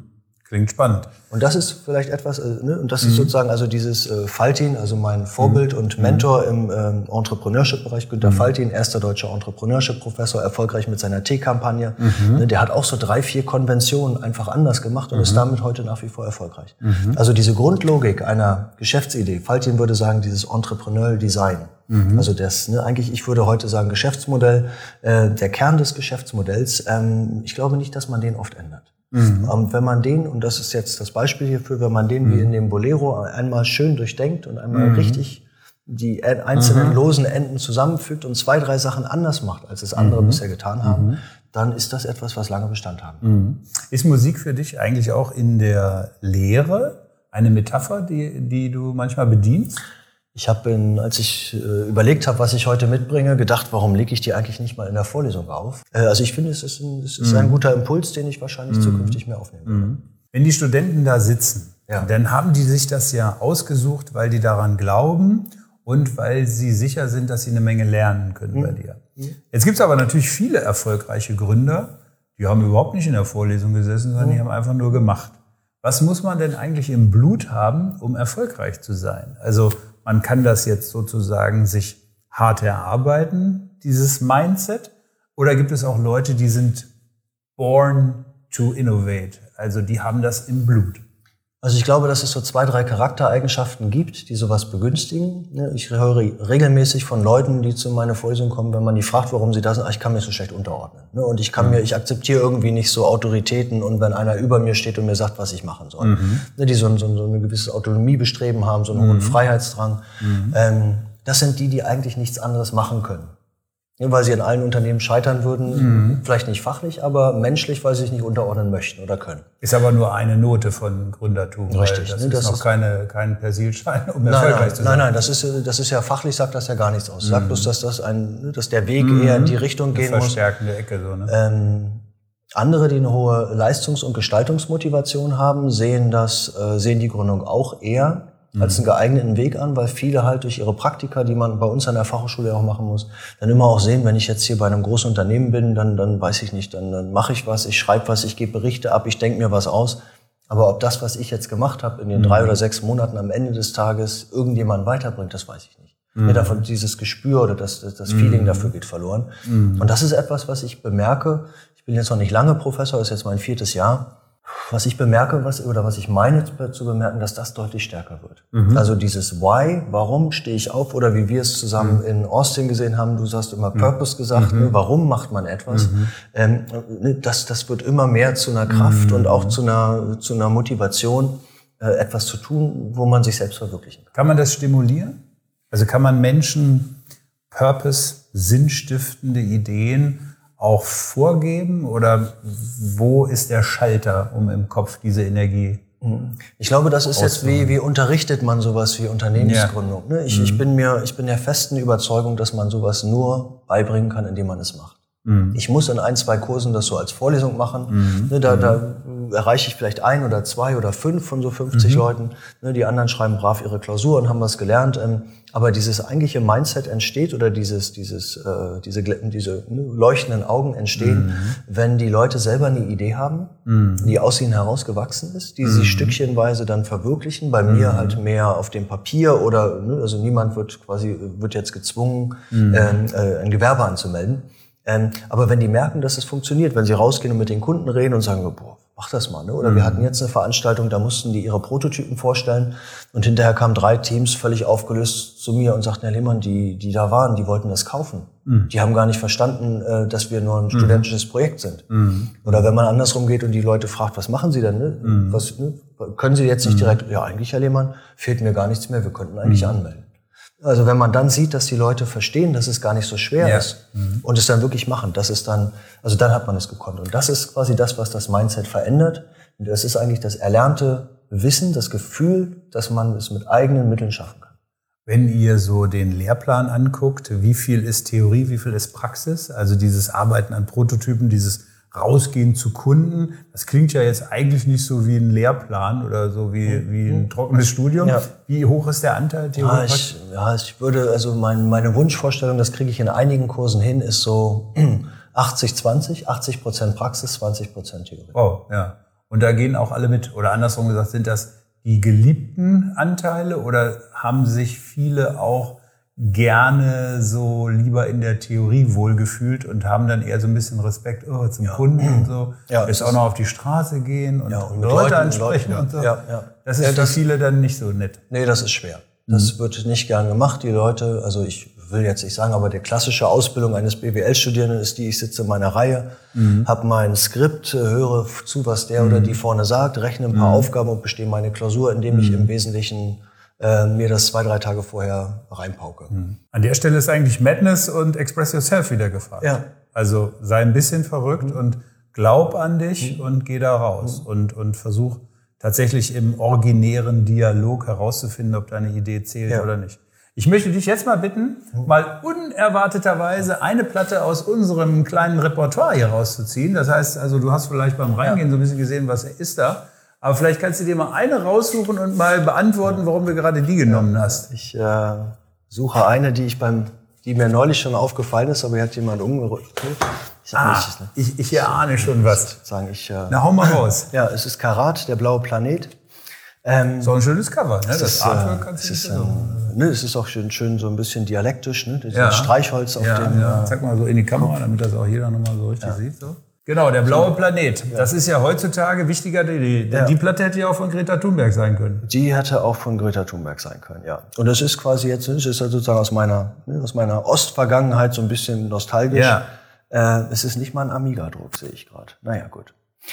Klingt spannend.
Und das ist vielleicht etwas, äh, ne? und das ist mhm. sozusagen also dieses äh, Faltin, also mein Vorbild mhm. und Mentor im ähm, Entrepreneurship-Bereich, Günter mhm. Faltin, erster deutscher Entrepreneurship-Professor, erfolgreich mit seiner T-Kampagne. Mhm. Ne? Der hat auch so drei, vier Konventionen einfach anders gemacht und mhm. ist damit heute nach wie vor erfolgreich. Mhm. Also diese Grundlogik einer Geschäftsidee, Faltin würde sagen, dieses Entrepreneurial Design. Mhm. Also das, ne, eigentlich, ich würde heute sagen, Geschäftsmodell, äh, der Kern des Geschäftsmodells, ähm, ich glaube nicht, dass man den oft ändert. Mhm. Ähm, wenn man den, und das ist jetzt das Beispiel hierfür, wenn man den mhm. wie in dem Bolero einmal schön durchdenkt und einmal mhm. richtig die einzelnen mhm. losen Enden zusammenfügt und zwei, drei Sachen anders macht, als es andere mhm. bisher getan haben, mhm. dann ist das etwas, was lange Bestand haben kann.
Mhm. Ist Musik für dich eigentlich auch in der Lehre eine Metapher, die, die du manchmal bedienst?
Ich habe, als ich äh, überlegt habe, was ich heute mitbringe, gedacht, warum lege ich die eigentlich nicht mal in der Vorlesung auf? Äh, also ich finde, es ist, ein, es ist mhm. ein guter Impuls, den ich wahrscheinlich mhm. zukünftig mehr aufnehmen werde.
Mhm. Wenn die Studenten da sitzen, ja. dann haben die sich das ja ausgesucht, weil die daran glauben und weil sie sicher sind, dass sie eine Menge lernen können mhm. bei dir. Mhm. Jetzt gibt es aber natürlich viele erfolgreiche Gründer, die haben überhaupt nicht in der Vorlesung gesessen, sondern mhm. die haben einfach nur gemacht. Was muss man denn eigentlich im Blut haben, um erfolgreich zu sein? Also man kann das jetzt sozusagen sich hart erarbeiten, dieses Mindset. Oder gibt es auch Leute, die sind born to innovate? Also die haben das im Blut.
Also ich glaube, dass es so zwei, drei Charaktereigenschaften gibt, die sowas begünstigen. Ich höre regelmäßig von Leuten, die zu meiner Vorlesung kommen, wenn man die fragt, warum sie da sind, ich kann mir so schlecht unterordnen. Und ich kann mir, ich akzeptiere irgendwie nicht so Autoritäten und wenn einer über mir steht und mir sagt, was ich machen soll. Mhm. Die so, so, so eine gewisse Autonomiebestreben haben, so einen mhm. hohen Freiheitsdrang. Mhm. Ähm, das sind die, die eigentlich nichts anderes machen können. Ja, weil sie in allen Unternehmen scheitern würden, mhm. vielleicht nicht fachlich, aber menschlich, weil sie sich nicht unterordnen möchten oder können.
Ist aber nur eine Note von Gründertum.
Richtig.
Das
ne,
ist
das
noch
ist
keine, kein Persilschein, um
nein,
erfolgreich
nein,
zu sein.
Nein, nein, das ist, das ist ja fachlich, sagt das ja gar nichts aus. Sagt mhm. bloß, dass, das ein, dass der Weg mhm. eher in die Richtung
eine
gehen muss.
Verstärkende Ecke, so, ne?
Ähm, andere, die eine hohe Leistungs- und Gestaltungsmotivation haben, sehen das, äh, sehen die Gründung auch eher als einen geeigneten Weg an, weil viele halt durch ihre Praktika, die man bei uns an der Fachhochschule auch machen muss, dann immer auch sehen, wenn ich jetzt hier bei einem großen Unternehmen bin, dann, dann weiß ich nicht, dann, dann mache ich was, ich schreibe was, ich gebe Berichte ab, ich denke mir was aus. Aber ob das, was ich jetzt gemacht habe in den mhm. drei oder sechs Monaten am Ende des Tages irgendjemand weiterbringt, das weiß ich nicht. Mhm. Mir davon dieses Gespür oder das, das, das Feeling mhm. dafür geht verloren. Mhm. Und das ist etwas, was ich bemerke. Ich bin jetzt noch nicht lange Professor, das ist jetzt mein viertes Jahr. Was ich bemerke, was, oder was ich meine zu bemerken, dass das deutlich stärker wird. Mhm. Also dieses Why, warum stehe ich auf, oder wie wir es zusammen mhm. in Austin gesehen haben, du hast immer Purpose mhm. gesagt, mhm. ne, warum macht man etwas? Mhm. Ähm, das, das wird immer mehr zu einer Kraft mhm. und auch zu einer, zu einer Motivation, äh, etwas zu tun, wo man sich selbst verwirklichen kann.
Kann man das stimulieren? Also kann man Menschen Purpose, sinnstiftende Ideen auch vorgeben, oder wo ist der Schalter, um im Kopf diese Energie?
Ich glaube, das ist jetzt wie, wie unterrichtet man sowas wie Unternehmensgründung. Ja. Ich, mhm. ich bin mir, ich bin der festen Überzeugung, dass man sowas nur beibringen kann, indem man es macht. Mhm. Ich muss in ein, zwei Kursen das so als Vorlesung machen. Mhm. Da, da erreiche ich vielleicht ein oder zwei oder fünf von so fünfzig mhm. Leuten. Die anderen schreiben brav ihre Klausur und haben was gelernt. Aber dieses eigentliche Mindset entsteht, oder dieses, dieses, äh, diese, diese leuchtenden Augen entstehen, mhm. wenn die Leute selber eine Idee haben, mhm. die aus ihnen herausgewachsen ist, die mhm. sie stückchenweise dann verwirklichen. Bei mhm. mir halt mehr auf dem Papier, oder, ne, also niemand wird quasi, wird jetzt gezwungen, mhm. äh, ein Gewerbe anzumelden. Ähm, aber wenn die merken, dass es funktioniert, wenn sie rausgehen und mit den Kunden reden und sagen, boah, mach das mal, ne? Oder mhm. wir hatten jetzt eine Veranstaltung, da mussten die ihre Prototypen vorstellen und hinterher kamen drei Teams völlig aufgelöst zu mir und sagten, Herr Lehmann, die, die da waren, die wollten das kaufen. Mhm. Die haben gar nicht verstanden, äh, dass wir nur ein studentisches mhm. Projekt sind. Mhm. Oder wenn man andersrum geht und die Leute fragt, was machen Sie denn, ne? Mhm. Was, ne? Können Sie jetzt nicht mhm. direkt, ja eigentlich, Herr Lehmann, fehlt mir gar nichts mehr, wir könnten eigentlich mhm. anmelden. Also wenn man dann sieht, dass die Leute verstehen, dass es gar nicht so schwer ja. ist mhm. und es dann wirklich machen, das ist dann, also dann hat man es gekonnt. Und das ist quasi das, was das Mindset verändert. Und das ist eigentlich das erlernte Wissen, das Gefühl, dass man es mit eigenen Mitteln schaffen kann.
Wenn ihr so den Lehrplan anguckt, wie viel ist Theorie, wie viel ist Praxis? Also dieses Arbeiten an Prototypen, dieses Rausgehen zu Kunden, das klingt ja jetzt eigentlich nicht so wie ein Lehrplan oder so wie, wie ein trockenes Studium. Ja. Wie hoch ist der Anteil Theorie?
Ja, ich, ja, ich würde, also mein, meine Wunschvorstellung, das kriege ich in einigen Kursen hin, ist so achtzig zwanzig, achtzig Prozent Praxis, zwanzig Prozent Theorie.
Oh, ja. Und da gehen auch alle mit. Oder andersrum gesagt, sind das die geliebten Anteile oder haben sich viele auch gerne so lieber in der Theorie wohlgefühlt und haben dann eher so ein bisschen Respekt oh, zum ja. Kunden und so. Ja, ist auch noch auf die Straße gehen und, ja, und Leute Leuten, ansprechen Leuten, und so. Ja, ja. Das ist ja, das, für viele dann nicht so nett.
Nee, das ist schwer. Das mhm. wird nicht gern gemacht. Die Leute, also ich will jetzt nicht sagen, aber die klassische Ausbildung eines B W L-Studierenden ist die, ich sitze in meiner Reihe, mhm. habe mein Skript, höre zu, was der mhm. oder die vorne sagt, rechne ein paar mhm. Aufgaben und bestehe meine Klausur, indem mhm. ich im Wesentlichen äh, mir das zwei, drei Tage vorher reinpauke.
Mhm. An der Stelle ist eigentlich Madness und Express Yourself wieder gefragt. Ja. Also sei ein bisschen verrückt mhm. und glaub an dich mhm. und geh da raus mhm. und, und versuch tatsächlich im originären Dialog herauszufinden, ob deine Idee zählt ja. oder nicht. Ich möchte dich jetzt mal bitten, mal unerwarteterweise eine Platte aus unserem kleinen Repertoire hier rauszuziehen. Das heißt, also du hast vielleicht beim Reingehen so ein bisschen gesehen, was ist da. Aber vielleicht kannst du dir mal eine raussuchen und mal beantworten, warum du gerade die genommen hast.
Ich äh, suche eine, die ich beim, die mir neulich schon aufgefallen ist, aber hier hat jemand umgerückt.
Ich, ah, nicht, ne? ich, ich erahne schon was.
Sagen, ich, äh,
Na, hau mal raus.
Ja, es ist Karat, der blaue Planet. Ähm,
so ein schönes Cover, ne? Das
ist,
Artwork
äh,
kannst du
es
nicht
ist, ähm, ne, es ist auch schön, schön so ein bisschen dialektisch, ne? Das
ja.
Streichholz auf
ja,
dem.
Ja. Zeig mal so in die Kamera, damit das auch jeder nochmal so richtig ja. sieht. So. Genau, der blaue Planet. Ja. Das ist ja heutzutage wichtiger. Die, ja. die Platte hätte ja auch von Greta Thunberg sein können.
Die hätte auch von Greta Thunberg sein können, ja. Und das ist quasi jetzt, das ist sozusagen aus meiner, aus meiner Ostvergangenheit so ein bisschen nostalgisch. Ja. Äh, es ist nicht mal ein Amiga-Druck, sehe ich gerade. Naja, gut.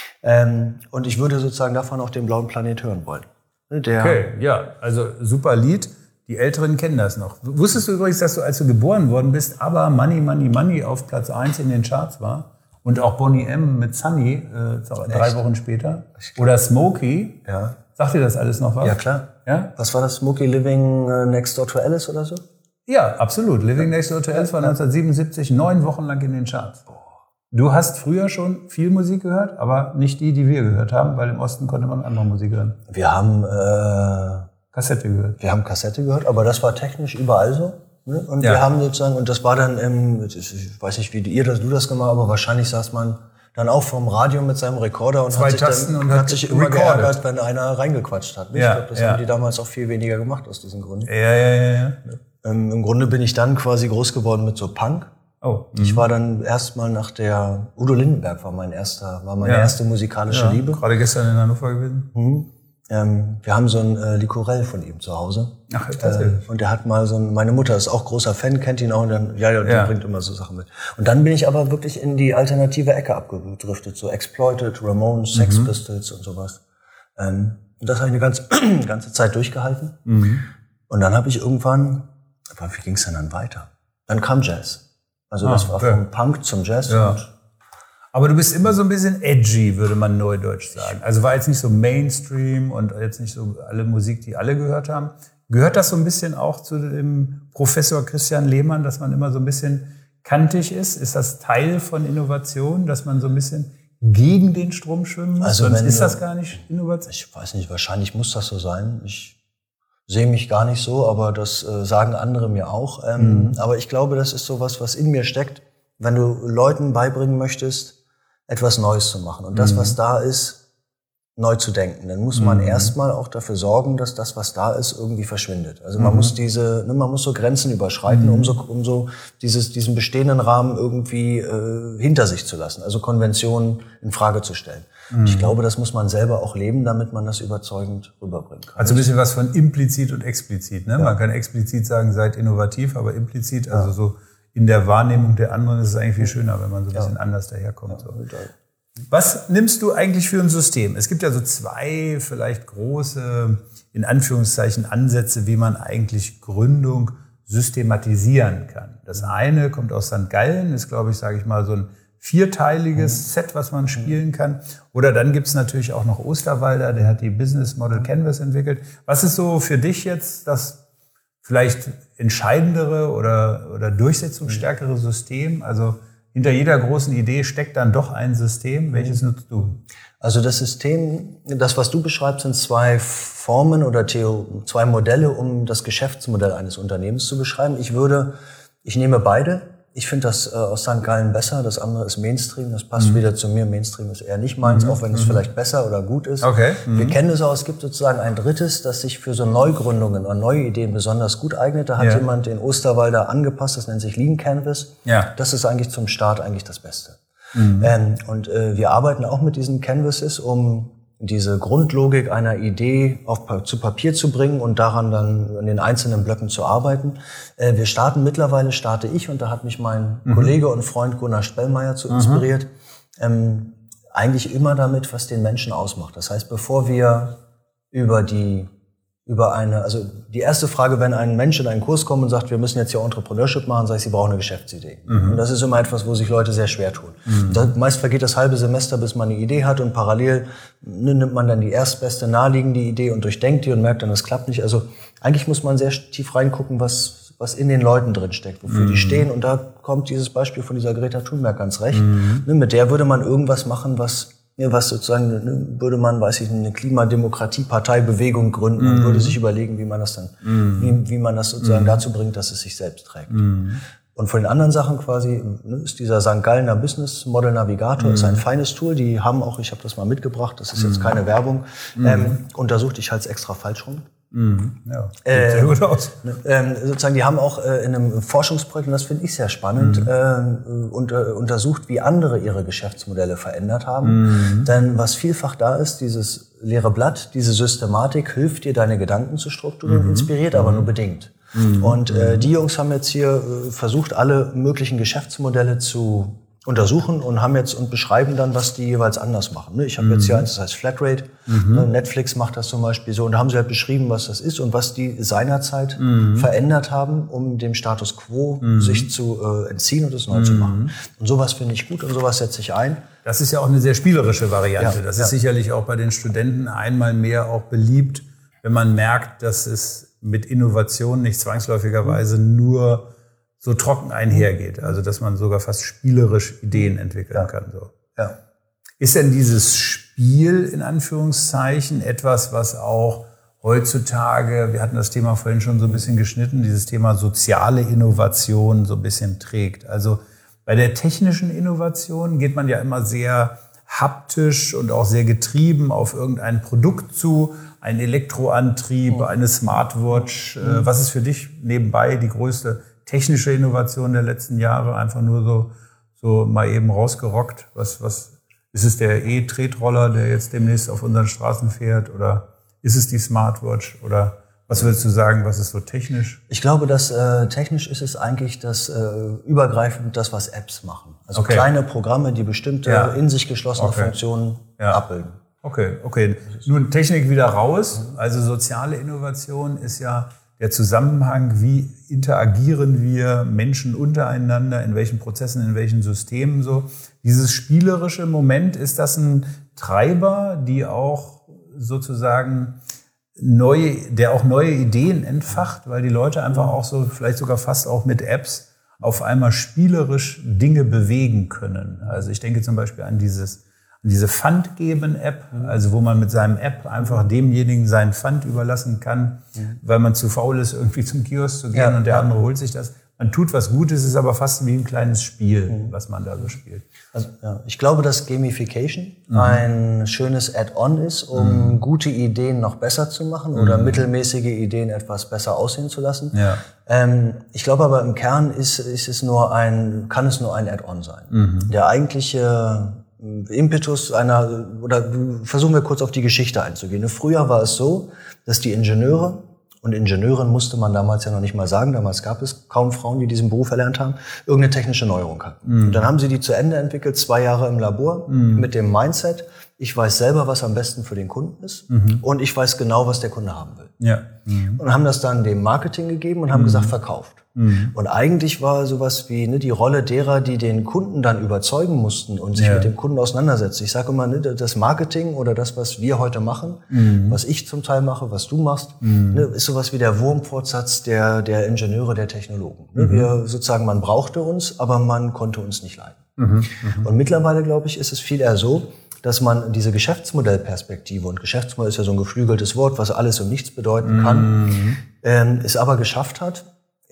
Ähm, und ich würde sozusagen davon auch den blauen Planet hören wollen. Der
okay, ja, also super Lied. Die Älteren kennen das noch. Wusstest du übrigens, dass du, als du geboren worden bist, aber Money, Money, Money auf Platz eins in den Charts war? Und auch Boney M. mit Sunny äh, drei Echt? Wochen später. Oder Smokey.
Ja.
Sagt dir das alles noch was?
Ja, klar. Ja? Was war das? Smokey Living uh, Next Door to Alice oder so?
Ja, absolut. Living Next Door to Alice war neunzehnhundertsiebenundsiebzig neun Wochen lang in den Charts. Du hast früher schon viel Musik gehört, aber nicht die, die wir gehört haben, weil im Osten konnte man andere Musik hören.
Wir haben äh,
Kassette gehört.
Wir haben Kassette gehört, aber das war technisch überall so. Ne? Und ja. wir haben sozusagen, und das war dann im, ich weiß nicht, wie ihr das, du das gemacht, aber wahrscheinlich saß man dann auch vorm Radio mit seinem Rekorder und
Zwei
hat sich,
Tasten
dann,
und
hat
hat
sich immer
recorded.
geärgert, wenn einer reingequatscht hat. Ja, ich glaube, das ja. haben die damals auch viel weniger gemacht aus diesem Grund.
Ja, ja, ja. ja.
Ähm, Im Grunde bin ich dann quasi groß geworden mit so Punk.
Oh.
Ich mhm. war dann erstmal nach der, Udo Lindenberg war mein erster, war meine ja. erste musikalische
ja,
Liebe.
Gerade gestern in Hannover gewesen.
Mhm. Ähm, wir haben so ein äh, Licorell von ihm zu Hause.
Ach, tatsächlich.
Äh, und der hat mal so ein, meine Mutter ist auch großer Fan, kennt ihn auch und dann, ja, ja, der ja. bringt immer so Sachen mit. Und dann bin ich aber wirklich in die alternative Ecke abgedriftet, so Exploited, Ramones, Sex mhm. Pistols und sowas. Ähm, und das habe ich eine ganze, ganze Zeit durchgehalten. Mhm. Und dann habe ich irgendwann, aber wie ging es denn dann weiter? Dann kam Jazz. Also das ah, war okay. vom Punk zum Jazz.
Ja.
Und
aber du bist immer so ein bisschen edgy, würde man neudeutsch sagen. Also war jetzt nicht so Mainstream und jetzt nicht so alle Musik, die alle gehört haben. Gehört das so ein bisschen auch zu dem Professor Christian Lehmann, dass man immer so ein bisschen kantig ist? Ist das Teil von Innovation, dass man so ein bisschen gegen den Strom schwimmen muss?
Also
Sonst
wenn,
ist das gar nicht Innovation?
Ich weiß nicht, wahrscheinlich muss das so sein. Ich sehe mich gar nicht so, aber das äh, sagen andere mir auch. Ähm, mhm. Aber ich glaube, das ist sowas, was in mir steckt, wenn du Leuten beibringen möchtest, etwas Neues zu machen. Und das, mhm. was da ist, neu zu denken. Dann muss man mhm. erstmal auch dafür sorgen, dass das, was da ist, irgendwie verschwindet. Also man mhm. muss diese, ne, man muss so Grenzen überschreiten, mhm. um so, um so dieses, diesen bestehenden Rahmen irgendwie äh, hinter sich zu lassen. Also Konventionen in Frage zu stellen. Mhm. Ich glaube, das muss man selber auch leben, damit man das überzeugend rüberbringen kann.
Also ein bisschen was von implizit und explizit. Ne? Ja. Man kann explizit sagen, seid innovativ, aber implizit, also ja. so in der Wahrnehmung der anderen ist es eigentlich viel schöner, wenn man so ein bisschen ja. anders daherkommt. Ja, so. Was nimmst du eigentlich für ein System? Es gibt ja so zwei vielleicht große, in Anführungszeichen, Ansätze, wie man eigentlich Gründung systematisieren kann. Das eine kommt aus Sankt Gallen, ist, glaube ich, sage ich mal, so ein vierteiliges Set, was man spielen kann. Oder dann gibt's natürlich auch noch Osterwalder, der hat die Business Model Canvas entwickelt. Was ist so für dich jetzt das vielleicht entscheidendere oder, oder durchsetzungsstärkere System? Also hinter jeder großen Idee steckt dann doch ein System. Welches nutzt du?
Also das System, das, was du beschreibst, sind zwei Formen oder Theo, zwei Modelle, um das Geschäftsmodell eines Unternehmens zu beschreiben. Ich würde, ich nehme beide Ich finde das äh, aus Sankt Gallen besser, das andere ist Mainstream, das passt mhm. wieder zu mir. Mainstream ist eher nicht meins, mhm. auch wenn es mhm. vielleicht besser oder gut ist.
Okay. Mhm.
Wir kennen es auch, es gibt sozusagen ein drittes, das sich für so Neugründungen oder neue Ideen besonders gut eignet. Da hat ja. jemand den Osterwalder angepasst, das nennt sich Lean Canvas.
Ja.
Das ist eigentlich zum Start eigentlich das Beste. Mhm. Ähm, und äh, wir arbeiten auch mit diesen Canvases, um diese Grundlogik einer Idee auf, zu Papier zu bringen und daran dann in den einzelnen Blöcken zu arbeiten. Äh, wir starten mittlerweile, starte ich, und da hat mich mein mhm. Kollege und Freund Gunnar Spellmeier zu inspiriert, mhm. ähm, eigentlich immer damit, was den Menschen ausmacht. Das heißt, bevor wir über die über eine, also die erste Frage, wenn ein Mensch in einen Kurs kommt und sagt, wir müssen jetzt hier Entrepreneurship machen, sage ich, sie brauchen eine Geschäftsidee. Mhm. Und das ist immer etwas, wo sich Leute sehr schwer tun. Mhm. Da, meist vergeht das halbe Semester, bis man eine Idee hat, und parallel nimmt man dann die erstbeste naheliegende Idee und durchdenkt die und merkt dann, das klappt nicht. Also eigentlich muss man sehr tief reingucken, was was in den Leuten drin steckt, wofür mhm. die stehen. Und da kommt dieses Beispiel von dieser Greta Thunberg ganz recht. Mhm. Ne, mit der würde man irgendwas machen, was Ja, was sozusagen, ne, würde man, weiß ich, eine Klimademokratie-Parteibewegung gründen und mm. würde sich überlegen, wie man das dann, mm. wie, wie man das sozusagen mm. dazu bringt, dass es sich selbst trägt. Mm. Und von den anderen Sachen quasi, ne, ist dieser Sankt Gallener Business Model Navigator, mm. ist ein feines Tool, die haben auch, ich habe das mal mitgebracht, das ist mm. jetzt keine Werbung, mm. ähm, untersucht, ich halte es extra falsch rum.
Mhm. Ja, sieht äh, sehr gut aus.
Ähm, sozusagen, die haben auch äh, in einem Forschungsprojekt, und das finde ich sehr spannend, mhm. äh, unter, untersucht, wie andere ihre Geschäftsmodelle verändert haben. Mhm. Denn was vielfach da ist, dieses leere Blatt, diese Systematik hilft dir, deine Gedanken zu strukturieren, mhm. inspiriert, aber mhm. nur bedingt. Mhm. Und äh, die Jungs haben jetzt hier äh, versucht, alle möglichen Geschäftsmodelle zu untersuchen und haben jetzt und beschreiben dann, was die jeweils anders machen. Ich habe mhm. jetzt hier eins, das heißt Flatrate. Mhm. Netflix macht das zum Beispiel so. Und da haben sie halt beschrieben, was das ist und was die seinerzeit mhm. verändert haben, um dem Status quo mhm. sich zu äh, entziehen und es neu mhm. zu machen. Und sowas finde ich gut und sowas setze ich ein.
Das ist ja auch eine sehr spielerische Variante.
Ja,
das
ja.
ist sicherlich auch bei den Studenten einmal mehr auch beliebt, wenn man merkt, dass es mit Innovation nicht zwangsläufigerweise mhm. nur so trocken einhergeht, also dass man sogar fast spielerisch Ideen entwickeln ja. kann. So.
Ja.
Ist denn dieses Spiel in Anführungszeichen etwas, was auch heutzutage, wir hatten das Thema vorhin schon so ein bisschen geschnitten, dieses Thema soziale Innovation so ein bisschen trägt? Also bei der technischen Innovation geht man ja immer sehr haptisch und auch sehr getrieben auf irgendein Produkt zu, ein Elektroantrieb, eine Smartwatch. Mhm. Was ist für dich nebenbei die größte technische Innovation der letzten Jahre, einfach nur so, so mal eben rausgerockt? Was, was, ist es der E-Tretroller, der jetzt demnächst auf unseren Straßen fährt? Oder ist es die Smartwatch? Oder was würdest du sagen, was ist so technisch?
Ich glaube, dass äh, technisch ist es eigentlich das äh, übergreifend das, was Apps machen. Also okay. kleine Programme, die bestimmte ja. in sich geschlossene okay. Funktionen ja. abbilden.
Okay, okay. Nun Technik wieder raus. Also soziale Innovation ist ja der Zusammenhang, wie interagieren wir Menschen untereinander, in welchen Prozessen, in welchen Systemen so. Dieses spielerische Moment, ist das ein Treiber, die auch sozusagen neue, der auch neue Ideen entfacht, weil die Leute einfach auch so, vielleicht sogar fast auch mit Apps, auf einmal spielerisch Dinge bewegen können. Also ich denke zum Beispiel an dieses diese Pfandgeben-App, also wo man mit seinem App einfach demjenigen seinen Pfand überlassen kann, mhm. weil man zu faul ist, irgendwie zum Kiosk zu gehen ja, und der ja. andere holt sich das. Man tut was Gutes, ist aber fast wie ein kleines Spiel, mhm. was man da so spielt.
Also, ja, ich glaube, dass Gamification mhm. ein schönes Add-on ist, um mhm. gute Ideen noch besser zu machen oder mhm. mittelmäßige Ideen etwas besser aussehen zu lassen. Ja. Ähm, ich glaube aber im Kern ist, ist es nur ein, kann es nur ein Add-on sein. Mhm. Der eigentliche Impetus einer, oder versuchen wir kurz auf die Geschichte einzugehen. Früher war es so, dass die Ingenieure, und Ingenieurin musste man damals ja noch nicht mal sagen, damals gab es kaum Frauen, die diesen Beruf erlernt haben, irgendeine technische Neuerung hatten. Mhm. Und dann haben sie die zu Ende entwickelt, zwei Jahre im Labor, mhm. mit dem Mindset, ich weiß selber, was am besten für den Kunden ist mhm. und ich weiß genau, was der Kunde haben will.
Ja. Mhm.
Und haben das dann dem Marketing gegeben und haben mhm. gesagt, verkauft. Mhm. Und eigentlich war sowas wie ne, die Rolle derer, die den Kunden dann überzeugen mussten und sich ja. mit dem Kunden auseinandersetzen. Ich sage immer, ne, das Marketing oder das, was wir heute machen, mhm. was ich zum Teil mache, was du machst, mhm. ne, ist sowas wie der Wurmfortsatz der, der Ingenieure, der Technologen. Ne, mhm. Wir sozusagen, man brauchte uns, aber man konnte uns nicht leiden. Mhm. Mhm. Und mittlerweile, glaube ich, ist es viel eher so, dass man diese Geschäftsmodellperspektive, und Geschäftsmodell ist ja so ein geflügeltes Wort, was alles und nichts bedeuten kann, mhm. ähm, es aber geschafft hat,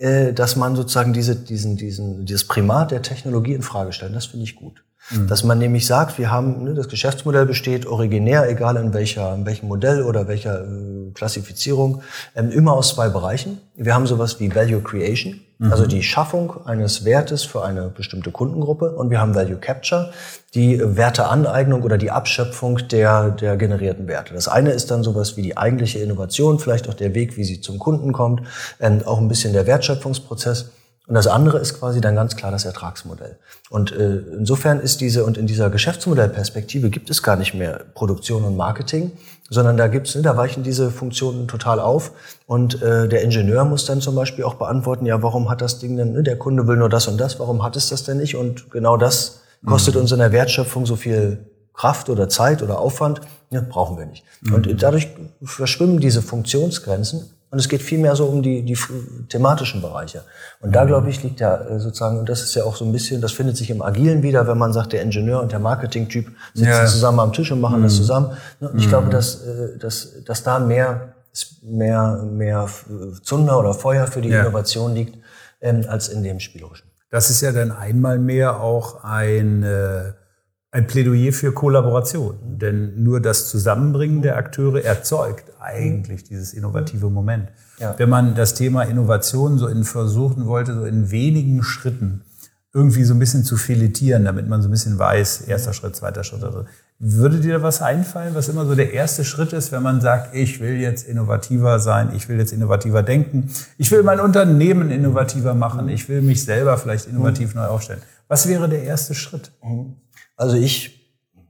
äh, dass man sozusagen diese, diesen, diesen, dieses Primat der Technologie in Frage stellt. Das finde ich gut. Mhm. Dass man nämlich sagt, wir haben, ne, das Geschäftsmodell besteht originär, egal in welcher, in welchem Modell oder welcher äh, Klassifizierung, ähm, immer aus zwei Bereichen. Wir haben sowas wie Value Creation, mhm. also die Schaffung eines Wertes für eine bestimmte Kundengruppe, und wir haben Value Capture, die Werteaneignung oder die Abschöpfung der, der generierten Werte. Das eine ist dann sowas wie die eigentliche Innovation, vielleicht auch der Weg, wie sie zum Kunden kommt, und auch ein bisschen der Wertschöpfungsprozess. Und das andere ist quasi dann ganz klar das Ertragsmodell. Und äh, insofern ist diese, und in dieser Geschäftsmodellperspektive gibt es gar nicht mehr Produktion und Marketing, sondern da gibt's, ne, da weichen diese Funktionen total auf. Und äh, der Ingenieur muss dann zum Beispiel auch beantworten, ja, warum hat das Ding denn, ne, der Kunde will nur das und das, warum hat es das denn nicht? Und genau das kostet mhm. uns in der Wertschöpfung so viel Kraft oder Zeit oder Aufwand, ja, brauchen wir nicht. Mhm. Und dadurch verschwimmen diese Funktionsgrenzen. Und es geht viel mehr so um die, die thematischen Bereiche. Und da, glaube ich, liegt ja sozusagen, und das ist ja auch so ein bisschen, das findet sich im Agilen wieder, wenn man sagt, der Ingenieur und der Marketing-Typ sitzen ja. zusammen am Tisch und machen mhm. das zusammen. Und ich mhm. glaube, dass, dass, dass da mehr, mehr, mehr Zunder oder Feuer für die ja. Innovation liegt, ähm, als in dem Spielerischen.
Das ist ja dann einmal mehr auch ein, äh, ein Plädoyer für Kollaboration. Denn nur das Zusammenbringen der Akteure erzeugt eigentlich dieses innovative Moment. Ja. Wenn man das Thema Innovation so in versuchen wollte, so in wenigen Schritten irgendwie so ein bisschen zu filetieren, damit man so ein bisschen weiß, erster Schritt, zweiter Schritt. Also, würde dir da was einfallen, was immer so der erste Schritt ist, wenn man sagt, ich will jetzt innovativer sein, ich will jetzt innovativer denken, ich will mein Unternehmen innovativer machen, ich will mich selber vielleicht innovativ neu aufstellen. Was wäre der erste Schritt?
Also ich,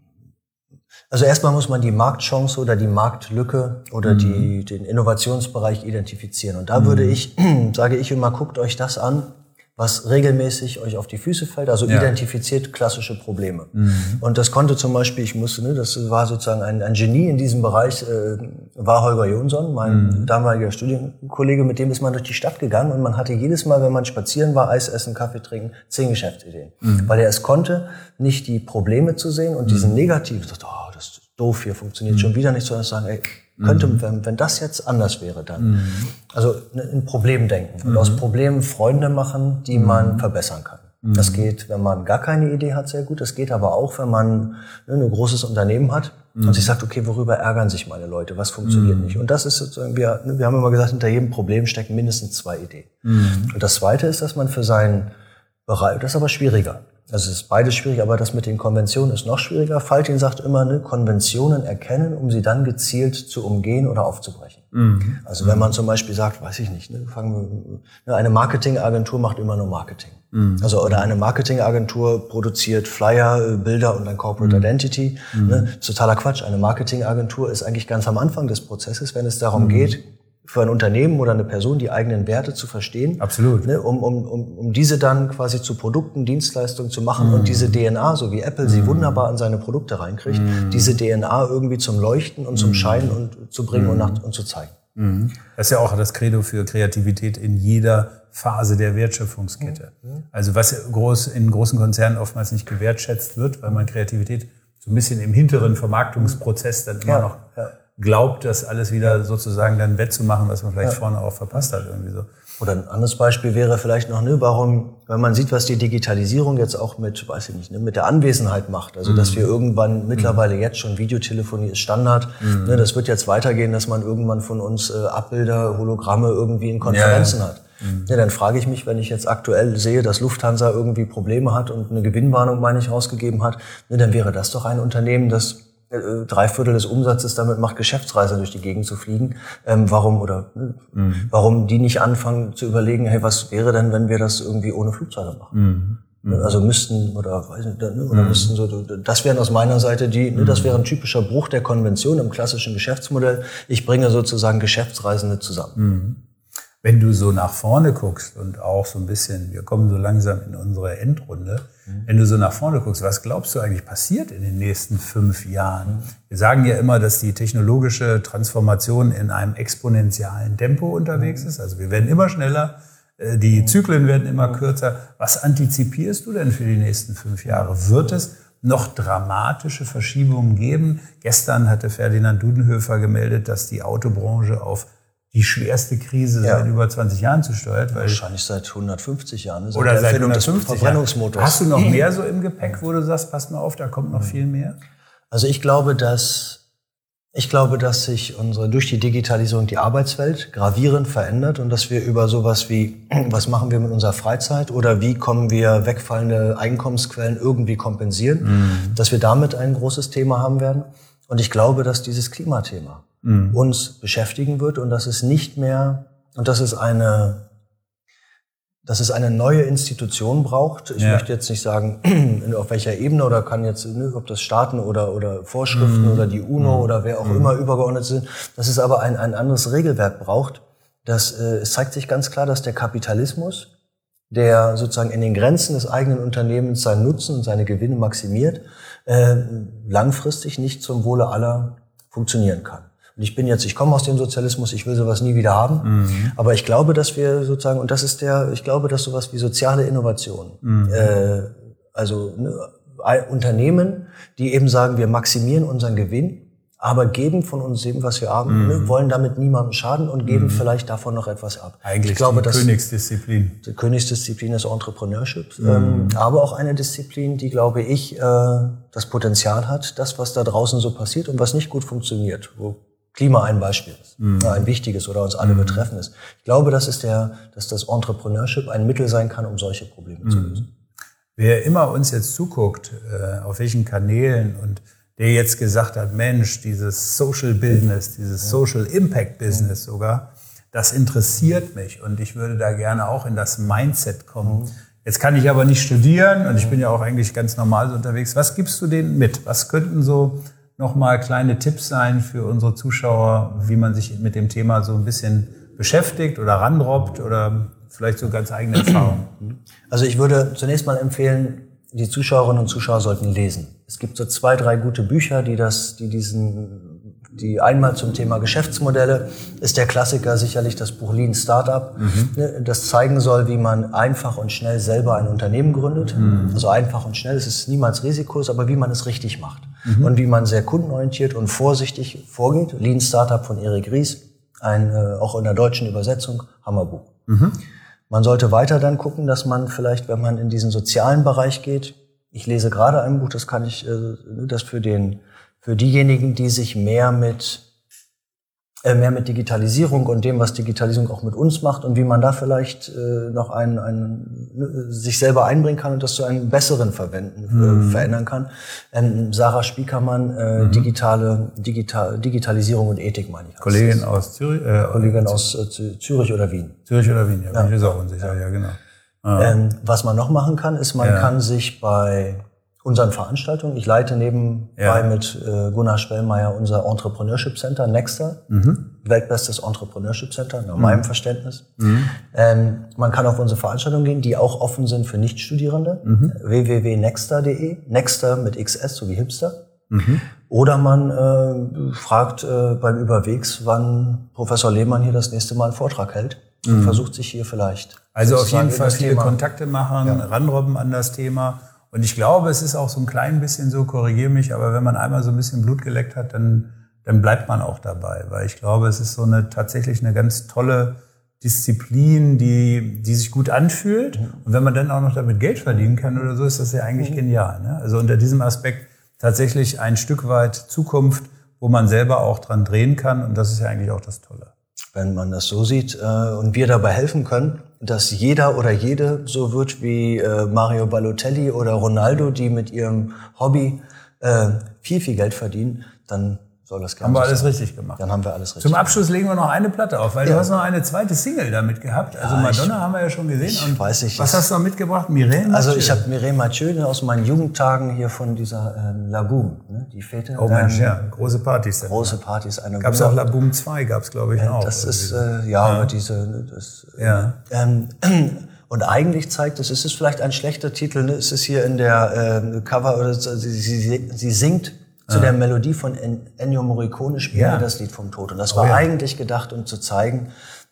also erstmal muss man die Marktchance oder die Marktlücke oder mhm. die, den Innovationsbereich identifizieren. Und da mhm. würde ich, sage ich immer, guckt euch das an, was regelmäßig euch auf die Füße fällt, also ja. identifiziert klassische Probleme. Mhm. Und das konnte zum Beispiel, ich musste, ne, das war sozusagen ein, ein Genie in diesem Bereich, äh, war Holger Jonsson, mein mhm. damaliger Studienkollege, mit dem ist man durch die Stadt gegangen und man hatte jedes Mal, wenn man spazieren war, Eis essen, Kaffee trinken, zehn Geschäftsideen. Mhm. Weil er es konnte, nicht die Probleme zu sehen und mhm. diesen negativen, so, oh, das ist doof, hier funktioniert mhm. schon wieder nicht, sondern sagen, ey, könnte, mhm. wenn, wenn das jetzt anders wäre, dann. Mhm. Also ein Problem denken und mhm. aus Problemen Freunde machen, die mhm. man verbessern kann. Mhm. Das geht, wenn man gar keine Idee hat, sehr gut. Das geht aber auch, wenn man ne, ein großes Unternehmen hat mhm. und sich sagt, okay, worüber ärgern sich meine Leute? Was funktioniert mhm. nicht? Und das ist sozusagen, wir, wir haben immer gesagt, hinter jedem Problem stecken mindestens zwei Ideen. Mhm. Und das Zweite ist, dass man für seinen Bereich, das ist aber schwieriger. Also es ist beides schwierig, aber das mit den Konventionen ist noch schwieriger. Faltin sagt immer, ne, Konventionen erkennen, um sie dann gezielt zu umgehen oder aufzubrechen. Mhm. Also wenn man zum Beispiel sagt, weiß ich nicht, ne, fangen wir, ne, eine Marketingagentur macht immer nur Marketing. Mhm. Also oder eine Marketingagentur produziert Flyer, Bilder und ein Corporate mhm. Identity. Mhm. Ne, totaler Quatsch. Eine Marketingagentur ist eigentlich ganz am Anfang des Prozesses, wenn es darum mhm. geht, für ein Unternehmen oder eine Person die eigenen Werte zu verstehen.
Absolut.
Ne, um, um, um, um diese dann quasi zu Produkten, Dienstleistungen zu machen mm. und diese D N A, so wie Apple mm. sie wunderbar in seine Produkte reinkriegt, mm. diese D N A irgendwie zum Leuchten und zum mm. Scheinen und zu bringen mm. und, nach, und zu zeigen.
Mm. Das ist ja auch das Credo für Kreativität in jeder Phase der Wertschöpfungskette. Mm. Also was groß, in großen Konzernen oftmals nicht gewertschätzt wird, weil man Kreativität so ein bisschen im hinteren Vermarktungsprozess dann immer
ja,
noch
ja.
glaubt, das alles wieder sozusagen dann wettzumachen, was man vielleicht ja. vorne auch verpasst hat irgendwie so.
Oder ein anderes Beispiel wäre vielleicht noch, ne, warum, wenn man sieht, was die Digitalisierung jetzt auch mit, weiß ich nicht, ne, mit der Anwesenheit macht. Also, mhm. dass wir irgendwann, mittlerweile jetzt schon Videotelefonie ist Standard. Mhm. Ne, das wird jetzt weitergehen, dass man irgendwann von uns äh, Abbilder, Hologramme irgendwie in Konferenzen ja, ja. hat. Mhm. Ja, dann frage ich mich, wenn ich jetzt aktuell sehe, dass Lufthansa irgendwie Probleme hat und eine Gewinnwarnung, meine ich, rausgegeben hat, ne, dann wäre das doch ein Unternehmen, das drei Viertel des Umsatzes damit macht, Geschäftsreisen durch die Gegend zu fliegen. Ähm, warum oder ne, mhm. warum die nicht anfangen zu überlegen, hey, was wäre denn, wenn wir das irgendwie ohne Flugzeuge machen? Mhm. Also müssten oder weiß nicht, ne, oder mhm. müssten so, das wären aus meiner Seite die, ne, das wäre ein typischer Bruch der Konvention im klassischen Geschäftsmodell. Ich bringe sozusagen Geschäftsreisende zusammen.
Mhm. Wenn du so nach vorne guckst und auch so ein bisschen, wir kommen so langsam in unsere Endrunde, mhm. wenn du so nach vorne guckst, was glaubst du eigentlich passiert in den nächsten fünf Jahren? Mhm. Wir sagen ja immer, dass die technologische Transformation in einem exponentiellen Tempo unterwegs mhm. ist. Also wir werden immer schneller, die mhm. Zyklen werden immer mhm. kürzer. Was antizipierst du denn für die nächsten fünf Jahre? Wird es noch dramatische Verschiebungen geben? Gestern hatte Ferdinand Dudenhöfer gemeldet, dass die Autobranche auf die schwerste Krise ja. seit über zwanzig Jahren zu steuern. Weil
wahrscheinlich seit hundertfünfzig Jahren.
Seit oder seit hundertfünfzig
des Verbrennungsmotors.
Jahren. Hast du noch mehr so im Gepäck, wo du sagst, pass mal auf, da kommt noch viel mehr?
Also ich glaube, dass Ich glaube, dass sich unsere, durch die Digitalisierung die Arbeitswelt gravierend verändert und dass wir über sowas wie, was machen wir mit unserer Freizeit oder wie kommen wir wegfallende Einkommensquellen irgendwie kompensieren, mhm. dass wir damit ein großes Thema haben werden. Und ich glaube, dass dieses Klimathema mhm. uns beschäftigen wird und dass es nicht mehr, und dass es eine, dass es eine neue Institution braucht. Ich ja. möchte jetzt nicht sagen, auf welcher Ebene oder kann jetzt, ob das Staaten oder, oder Vorschriften mm. oder die UNO mm. oder wer auch mm. immer übergeordnet sind, dass es aber ein, ein anderes Regelwerk braucht. Das, äh, es zeigt sich ganz klar, dass der Kapitalismus, der sozusagen in den Grenzen des eigenen Unternehmens seinen Nutzen und seine Gewinne maximiert, äh, langfristig nicht zum Wohle aller funktionieren kann. Und ich bin jetzt, ich komme aus dem Sozialismus, ich will sowas nie wieder haben. Mhm. Aber ich glaube, dass wir sozusagen, und das ist der, ich glaube, dass sowas wie soziale Innovation, mhm. äh, also ne, Unternehmen, die eben sagen, wir maximieren unseren Gewinn, aber geben von uns eben, was wir haben, mhm. ne, wollen damit niemandem schaden und geben mhm. vielleicht davon noch etwas ab.
Eigentlich
ich glaube,
die
dass
Königsdisziplin.
Die Königsdisziplin ist Entrepreneurship, mhm. ähm, aber auch eine Disziplin, die, glaube ich, äh, das Potenzial hat, das, was da draußen so passiert und was nicht gut funktioniert, wo Klima ein Beispiel ist, mhm. ein wichtiges oder uns alle mhm. betreffendes. Ich glaube, das ist der, dass das Entrepreneurship ein Mittel sein kann, um solche Probleme mhm. zu lösen.
Wer immer uns jetzt zuguckt, äh, auf welchen Kanälen und der jetzt gesagt hat, Mensch, dieses Social Business, dieses Social Impact Business sogar, das interessiert mich und ich würde da gerne auch in das Mindset kommen. Mhm. Jetzt kann ich aber nicht studieren und ich bin ja auch eigentlich ganz normal so unterwegs. Was gibst du denen mit? Was könnten so nochmal kleine Tipps sein für unsere Zuschauer, wie man sich mit dem Thema so ein bisschen beschäftigt oder randrobbt oder vielleicht so ganz eigene Erfahrungen?
Also ich würde zunächst mal empfehlen, die Zuschauerinnen und Zuschauer sollten lesen. Es gibt so zwei, drei gute Bücher, die das, die diesen, die einmal zum Thema Geschäftsmodelle ist der Klassiker sicherlich das Buch Lean Startup, mhm. das zeigen soll, wie man einfach und schnell selber ein Unternehmen gründet. Mhm. Also einfach und schnell, es ist niemals risikos, aber wie man es richtig macht. Mhm. Und wie man sehr kundenorientiert und vorsichtig vorgeht. Lean Startup von Erik Ries, ein äh, auch in der deutschen Übersetzung Hammerbuch. Mhm. Man sollte weiter dann gucken, dass man vielleicht, wenn man in diesen sozialen Bereich geht, ich lese gerade ein Buch, das kann ich, äh, das für den, für diejenigen, die sich mehr mit äh, mehr mit Digitalisierung und dem, was Digitalisierung auch mit uns macht und wie man da vielleicht äh, noch einen, einen, sich selber einbringen kann und das zu einem besseren Verwenden äh, mhm. verändern kann. Ähm, Sarah Spiekermann, äh, mhm. digitale Digital, Digitalisierung und Ethik, meine ich.
Kollegin das. aus Zürich? Äh,
Kollegin aus äh, Zürich oder Wien.
Zürich oder Wien, ja, bin ja. ich auch unsicher, ja, ja genau. Ah.
Ähm, was man noch machen kann, ist, man ja. kann sich bei unseren Veranstaltungen, ich leite nebenbei ja. mit äh, Gunnar Spellmeier unser Entrepreneurship Center, Nexter, mhm. weltbestes Entrepreneurship Center, nach mhm. meinem Verständnis. Mhm. Ähm, man kann auf unsere Veranstaltungen gehen, die auch offen sind für Nichtstudierende, mhm. w w w punkt nexter punkt de, Nexter mit X S, so wie Hipster. Mhm. Oder man äh, fragt äh, beim Überwegs, wann Professor Lehmann hier das nächste Mal einen Vortrag hält und mhm. versucht sich hier vielleicht...
Also auf jeden Fall viele Thema. Kontakte machen, ja. ranrobben an das Thema. Und ich glaube, es ist auch so ein klein bisschen so, korrigiere mich, aber wenn man einmal so ein bisschen Blut geleckt hat, dann, dann bleibt man auch dabei. Weil ich glaube, es ist so eine tatsächlich eine ganz tolle Disziplin, die, die sich gut anfühlt. Und wenn man dann auch noch damit Geld verdienen kann oder so, ist das ja eigentlich genial. Ne? Also unter diesem Aspekt tatsächlich ein Stück weit Zukunft, wo man selber auch dran drehen kann. Und das ist ja eigentlich auch das Tolle.
Wenn man das so sieht äh, und wir dabei helfen können, dass jeder oder jede so wird wie äh, Mario Balotelli oder Ronaldo, die mit ihrem Hobby äh, viel, viel Geld verdienen, dann soll das gerne
Haben wir
so
alles
sein.
richtig gemacht.
Dann haben wir alles richtig
Zum Abschluss legen wir noch eine Platte auf, weil
ja.
du hast noch eine zweite Single damit gehabt. Also
ja,
Madonna
ich,
haben wir ja schon gesehen.
Ich
und
weiß nicht.
Was hast du noch mitgebracht? Mireille Mathieu?
Also ich habe Mireille Mathieu aus meinen Jugendtagen hier von dieser ähm, La Boom, ne? Die Fete.
Oh Mensch,
ähm,
ja, große Partys.
Große Partys. Eine
gab's auch La Boom zwei, gab's glaube ich
ja,
auch.
Das ist, äh, ja, ja, aber diese... Das,
ja.
Ähm, Und eigentlich zeigt es, es ist vielleicht ein schlechter Titel, ne? Es ist hier in der äh, Cover, oder sie, sie, sie singt zu ja. der Melodie von Ennio Morricone, spielt ja. das Lied vom Tod. Und das war oh, ja. eigentlich gedacht, um zu zeigen,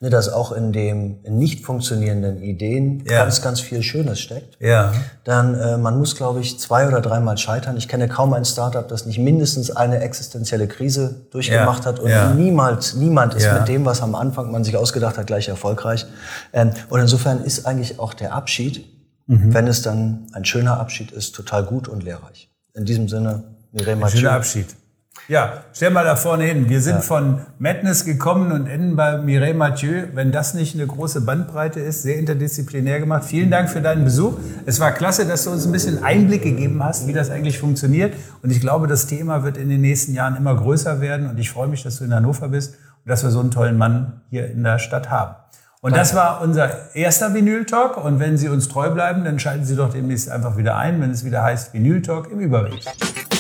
ne, dass auch in dem in nicht funktionierenden Ideen
ja.
ganz, ganz viel Schönes steckt.
Ja.
Dann, äh, man muss, glaube ich, zwei oder dreimal scheitern. Ich kenne kaum ein Startup, das nicht mindestens eine existenzielle Krise durchgemacht ja. hat. Und
ja.
niemals, niemand ist
ja.
mit dem, was am Anfang man sich ausgedacht hat, gleich erfolgreich. Ähm, und insofern ist eigentlich auch der Abschied, mhm. wenn es dann ein schöner Abschied ist, total gut und lehrreich. In diesem Sinne, Mireille Mathieu.
Schöner Abschied. Ja, stell mal da vorne hin. Wir sind ja. von Madness gekommen und enden bei Mireille Mathieu. Wenn das nicht eine große Bandbreite ist, sehr interdisziplinär gemacht. Vielen Dank für deinen Besuch. Es war klasse, dass du uns ein bisschen Einblick gegeben hast, wie das eigentlich funktioniert. Und ich glaube, das Thema wird in den nächsten Jahren immer größer werden. Und ich freue mich, dass du in Hannover bist und dass wir so einen tollen Mann hier in der Stadt haben. Und das war unser erster Vinyl Talk. Und wenn Sie uns treu bleiben, dann schalten Sie doch demnächst einfach wieder ein, wenn es wieder heißt Vinyl Talk im Überblick.